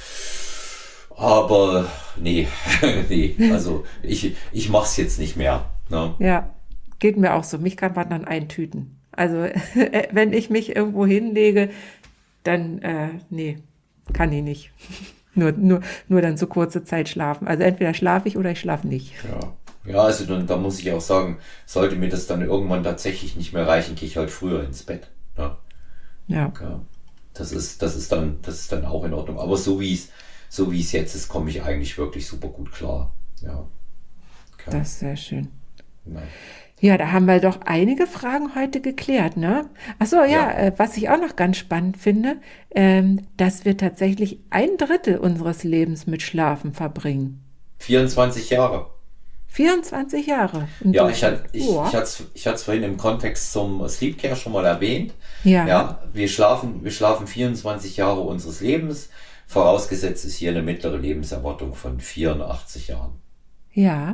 Aber nee, also ich mache es jetzt nicht mehr. Ne? Ja, geht mir auch so. Mich kann man dann eintüten. Also wenn ich mich irgendwo hinlege, dann kann ich nicht. Nur dann so kurze Zeit schlafen. Also entweder schlafe ich oder ich schlafe nicht. Ja, also da muss ich auch sagen, sollte mir das dann irgendwann tatsächlich nicht mehr reichen, gehe ich halt früher ins Bett. Ne? Ja. Das ist dann auch in Ordnung. Aber so wie es jetzt ist, komme ich eigentlich wirklich super gut klar. Ja. Okay. Das ist sehr schön. Ja. Ja, da haben wir doch einige Fragen heute geklärt, ne? Ach so, was ich auch noch ganz spannend finde, dass wir tatsächlich 1/3 unseres Lebens mit Schlafen verbringen. 24 Jahre. 24 Jahre. Ja, ich hatte es vorhin im Kontext zum Sleep Care schon mal erwähnt. Ja, wir schlafen 24 Jahre unseres Lebens. Vorausgesetzt ist hier eine mittlere Lebenserwartung von 84 Jahren. Ja.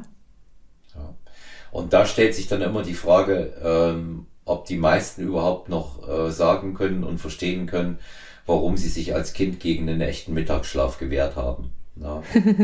Und da stellt sich dann immer die Frage, ob die meisten überhaupt noch sagen können und verstehen können, warum sie sich als Kind gegen einen echten Mittagsschlaf gewehrt haben. Ja.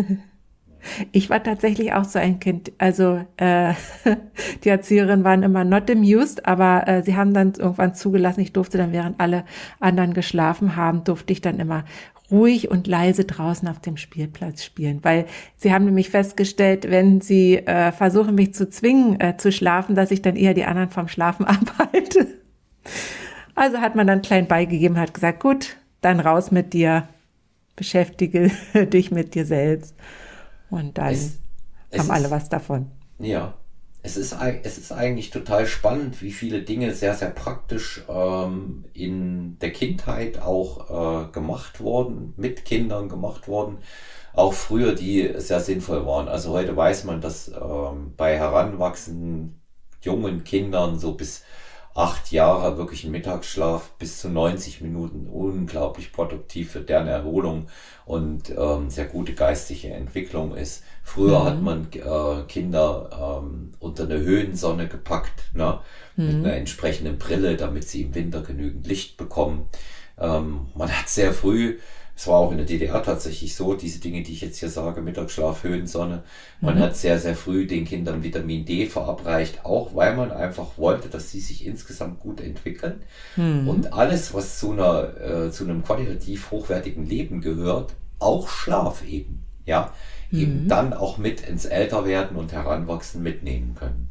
Ich war tatsächlich auch so ein Kind. Also die Erzieherinnen waren immer not amused, aber sie haben dann irgendwann zugelassen, ich durfte dann, während alle anderen geschlafen haben, durfte ich dann immer ruhig und leise draußen auf dem Spielplatz spielen, weil sie haben nämlich festgestellt, wenn sie versuchen, mich zu zwingen zu schlafen, dass ich dann eher die anderen vom Schlafen abhalte. Also hat man dann klein beigegeben, hat gesagt, gut, dann raus mit dir, beschäftige dich mit dir selbst. Und dann haben alle was davon. Ja, es ist eigentlich total spannend, wie viele Dinge sehr, sehr praktisch in der Kindheit auch gemacht wurden, mit Kindern gemacht wurden, auch früher, die sehr sinnvoll waren. Also heute weiß man, dass bei heranwachsenden jungen Kindern so bis 8 Jahre wirklich ein Mittagsschlaf bis zu 90 Minuten unglaublich produktiv für deren Erholung und sehr gute geistige Entwicklung ist. Früher hat man Kinder unter eine Höhensonne gepackt, ne, mit einer entsprechenden Brille, damit sie im Winter genügend Licht bekommen. Man hat sehr früh, es war auch in der DDR tatsächlich so, diese Dinge, die ich jetzt hier sage, Mittagsschlaf, Höhensonne, man hat sehr, sehr früh den Kindern Vitamin D verabreicht, auch weil man einfach wollte, dass sie sich insgesamt gut entwickeln. Und alles, was zu einem qualitativ hochwertigen Leben gehört, auch Schlaf eben, ja, eben dann auch mit ins Älterwerden und Heranwachsen mitnehmen können.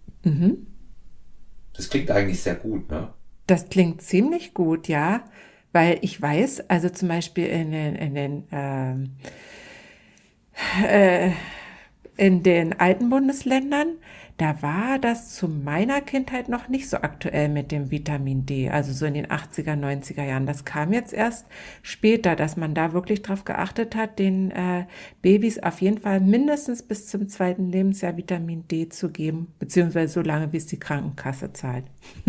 Das klingt eigentlich sehr gut, ne? Das klingt ziemlich gut, ja, weil ich weiß, also zum Beispiel in den alten Bundesländern, da war das zu meiner Kindheit noch nicht so aktuell mit dem Vitamin D, also so in den 80er, 90er Jahren. Das kam jetzt erst später, dass man da wirklich drauf geachtet hat, den Babys auf jeden Fall mindestens bis zum 2. Lebensjahr Vitamin D zu geben, beziehungsweise so lange, wie es die Krankenkasse zahlt.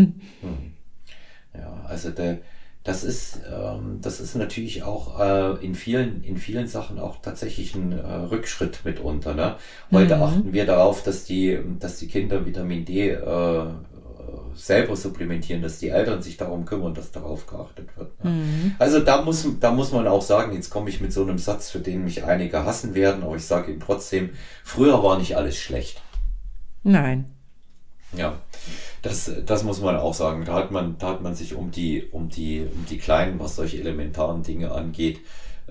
Ja, also das ist natürlich auch in vielen Sachen auch tatsächlich ein Rückschritt mitunter, ne? Heute achten wir darauf, dass die Kinder Vitamin D selber supplementieren, dass die Eltern sich darum kümmern, dass darauf geachtet wird. Ne? Also da muss man auch sagen, jetzt komme ich mit so einem Satz, für den mich einige hassen werden, aber ich sage ihn trotzdem, früher war nicht alles schlecht. Nein. Ja, das muss man auch sagen. Da hat man sich um die kleinen, was solche elementaren Dinge angeht,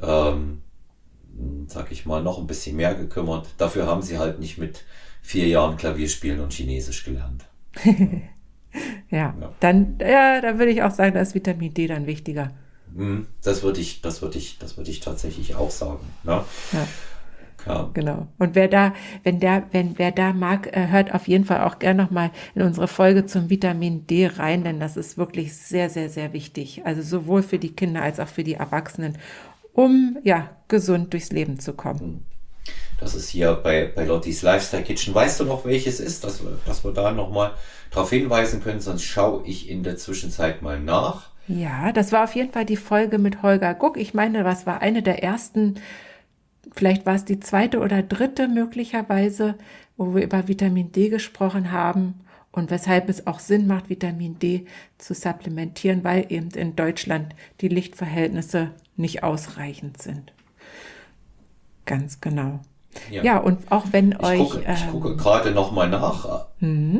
sag ich mal, noch ein bisschen mehr gekümmert. Dafür haben sie halt nicht mit 4 Jahren Klavier spielen und Chinesisch gelernt. Ja, Ja. da würde ich auch sagen, da ist Vitamin D dann wichtiger. Das würde ich tatsächlich auch sagen. Ne? Ja. Ja. Genau. Und wer da mag, hört auf jeden Fall auch gern nochmal in unsere Folge zum Vitamin D rein, denn das ist wirklich sehr, sehr, sehr wichtig. Also sowohl für die Kinder als auch für die Erwachsenen, um ja gesund durchs Leben zu kommen. Das ist hier bei Lottis Lifestyle Kitchen. Weißt du noch, welches ist, dass wir da nochmal drauf hinweisen können, sonst schaue ich in der Zwischenzeit mal nach. Ja, das war auf jeden Fall die Folge mit Holger Guck. Ich meine, was war eine der ersten. Vielleicht war es die 2. oder 3. möglicherweise, wo wir über Vitamin D gesprochen haben und weshalb es auch Sinn macht, Vitamin D zu supplementieren, weil eben in Deutschland die Lichtverhältnisse nicht ausreichend sind. Ganz genau. Ja, und auch wenn Ich gucke gerade nochmal nach.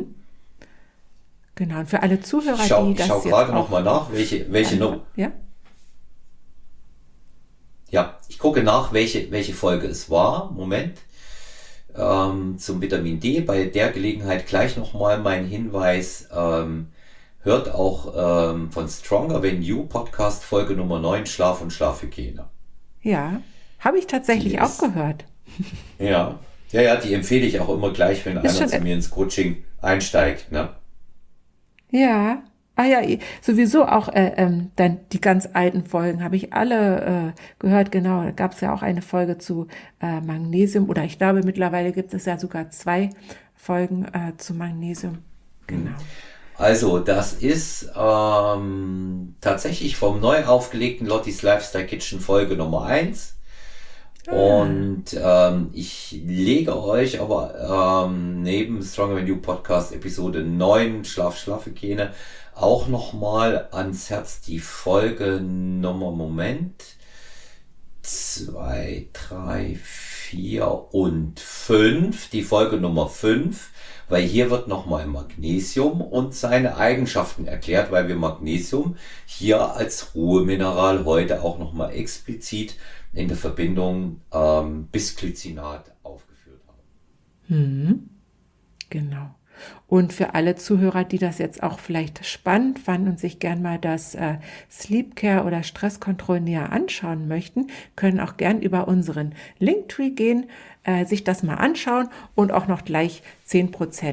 Genau, und für alle Zuhörer, Ich schau die das jetzt gerade auch nochmal nach, welche Nummer. Ja? Ja, ich gucke nach, welche Folge es war. Moment. Zum Vitamin D. Bei der Gelegenheit gleich nochmal mein Hinweis. Hört auch von Stronger Than You Podcast Folge Nummer 9, Schlaf und Schlafhygiene. Ja, habe ich tatsächlich auch gehört. Ja, die empfehle ich auch immer gleich, wenn einer zu mir ins Coaching einsteigt. Ne? Ja. Ah ja, sowieso auch dann die ganz alten Folgen habe ich alle gehört, genau. Da gab es ja auch eine Folge zu Magnesium oder ich glaube mittlerweile gibt es ja sogar 2 Folgen zu Magnesium. Genau. Also das ist tatsächlich vom neu aufgelegten Lottis Lifestyle Kitchen Folge Nummer 1. Und ich lege euch aber neben Stronger Than You Podcast Episode 9 Schlafhygiene auch nochmal ans Herz die Folge Nummer, Moment, 2, 3, 4 und 5, die Folge Nummer 5, weil hier wird nochmal Magnesium und seine Eigenschaften erklärt, weil wir Magnesium hier als Ruhemineral heute auch nochmal explizit in der Verbindung Bisglycinat aufgeführt haben. Genau. Und für alle Zuhörer, die das jetzt auch vielleicht spannend fanden und sich gern mal das Sleep Care oder Stresskontroll näher anschauen möchten, können auch gern über unseren Linktree gehen, sich das mal anschauen und auch noch gleich 10%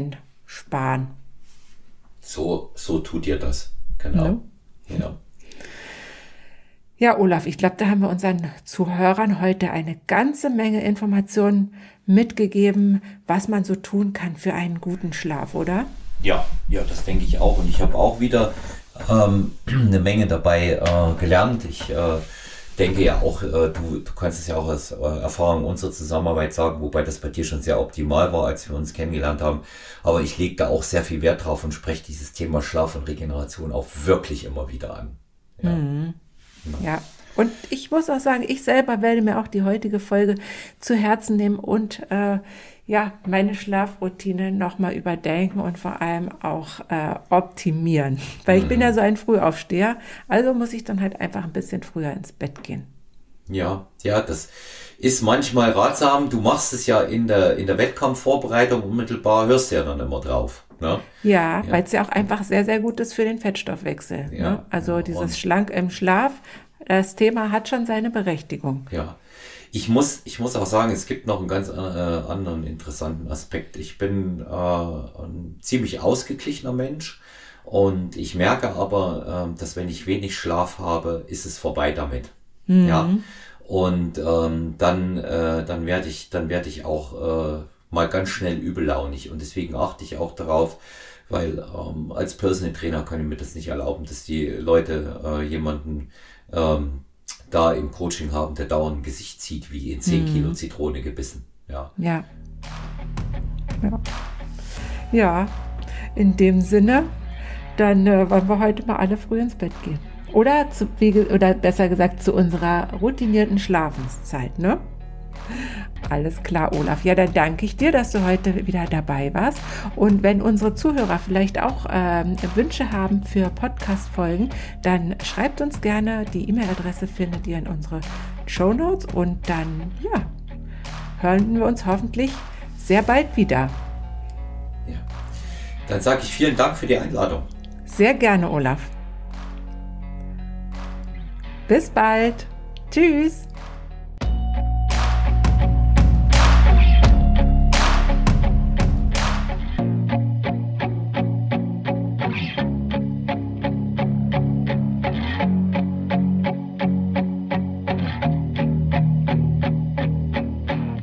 sparen. So tut ihr das. Genau. Ne? Ja. Ja, Olaf, ich glaube, da haben wir unseren Zuhörern heute eine ganze Menge Informationen mitgegeben, was man so tun kann für einen guten Schlaf, oder? Ja, das denke ich auch. Und ich habe auch wieder eine Menge dabei gelernt. Ich denke ja auch, du kannst es ja auch aus Erfahrung unserer Zusammenarbeit sagen, wobei das bei dir schon sehr optimal war, als wir uns kennengelernt haben. Aber ich lege da auch sehr viel Wert drauf und spreche dieses Thema Schlaf und Regeneration auch wirklich immer wieder an. Ja. Ja, und ich muss auch sagen, ich selber werde mir auch die heutige Folge zu Herzen nehmen und meine Schlafroutine nochmal überdenken und vor allem auch optimieren. Weil ich bin ja so ein Frühaufsteher, also muss ich dann halt einfach ein bisschen früher ins Bett gehen. Ja, das ist manchmal ratsam. Du machst es ja in der Wettkampfvorbereitung unmittelbar, hörst ja dann immer drauf. Ne? Ja, weil es ja auch einfach sehr, sehr gut ist für den Fettstoffwechsel. Ja, Ne? Also dieses und Schlank im Schlaf, das Thema hat schon seine Berechtigung. ja, ich muss auch sagen, es gibt noch einen ganz anderen interessanten Aspekt. Ich bin ein ziemlich ausgeglichener Mensch und ich merke aber, dass wenn ich wenig Schlaf habe, ist es vorbei damit. Ja, und dann werde ich auch mal ganz schnell übellaunig und deswegen achte ich auch darauf, weil als Personal Trainer kann ich mir das nicht erlauben, dass die Leute jemanden da im Coaching haben, der dauernd ein Gesicht zieht, wie in 10 Kilo Zitrone gebissen. Ja. Ja. Ja, in dem Sinne, dann wollen wir heute mal alle früh ins Bett gehen. Oder besser gesagt zu unserer routinierten Schlafenszeit, ne? Alles klar, Olaf. Ja, dann danke ich dir, dass du heute wieder dabei warst. Und wenn unsere Zuhörer vielleicht auch Wünsche haben für Podcast-Folgen, dann schreibt uns gerne. Die E-Mail-Adresse findet ihr in unsere Shownotes. Und dann, hören wir uns hoffentlich sehr bald wieder. Ja. Dann sage ich vielen Dank für die Einladung. Sehr gerne, Olaf. Bis bald. Tschüss.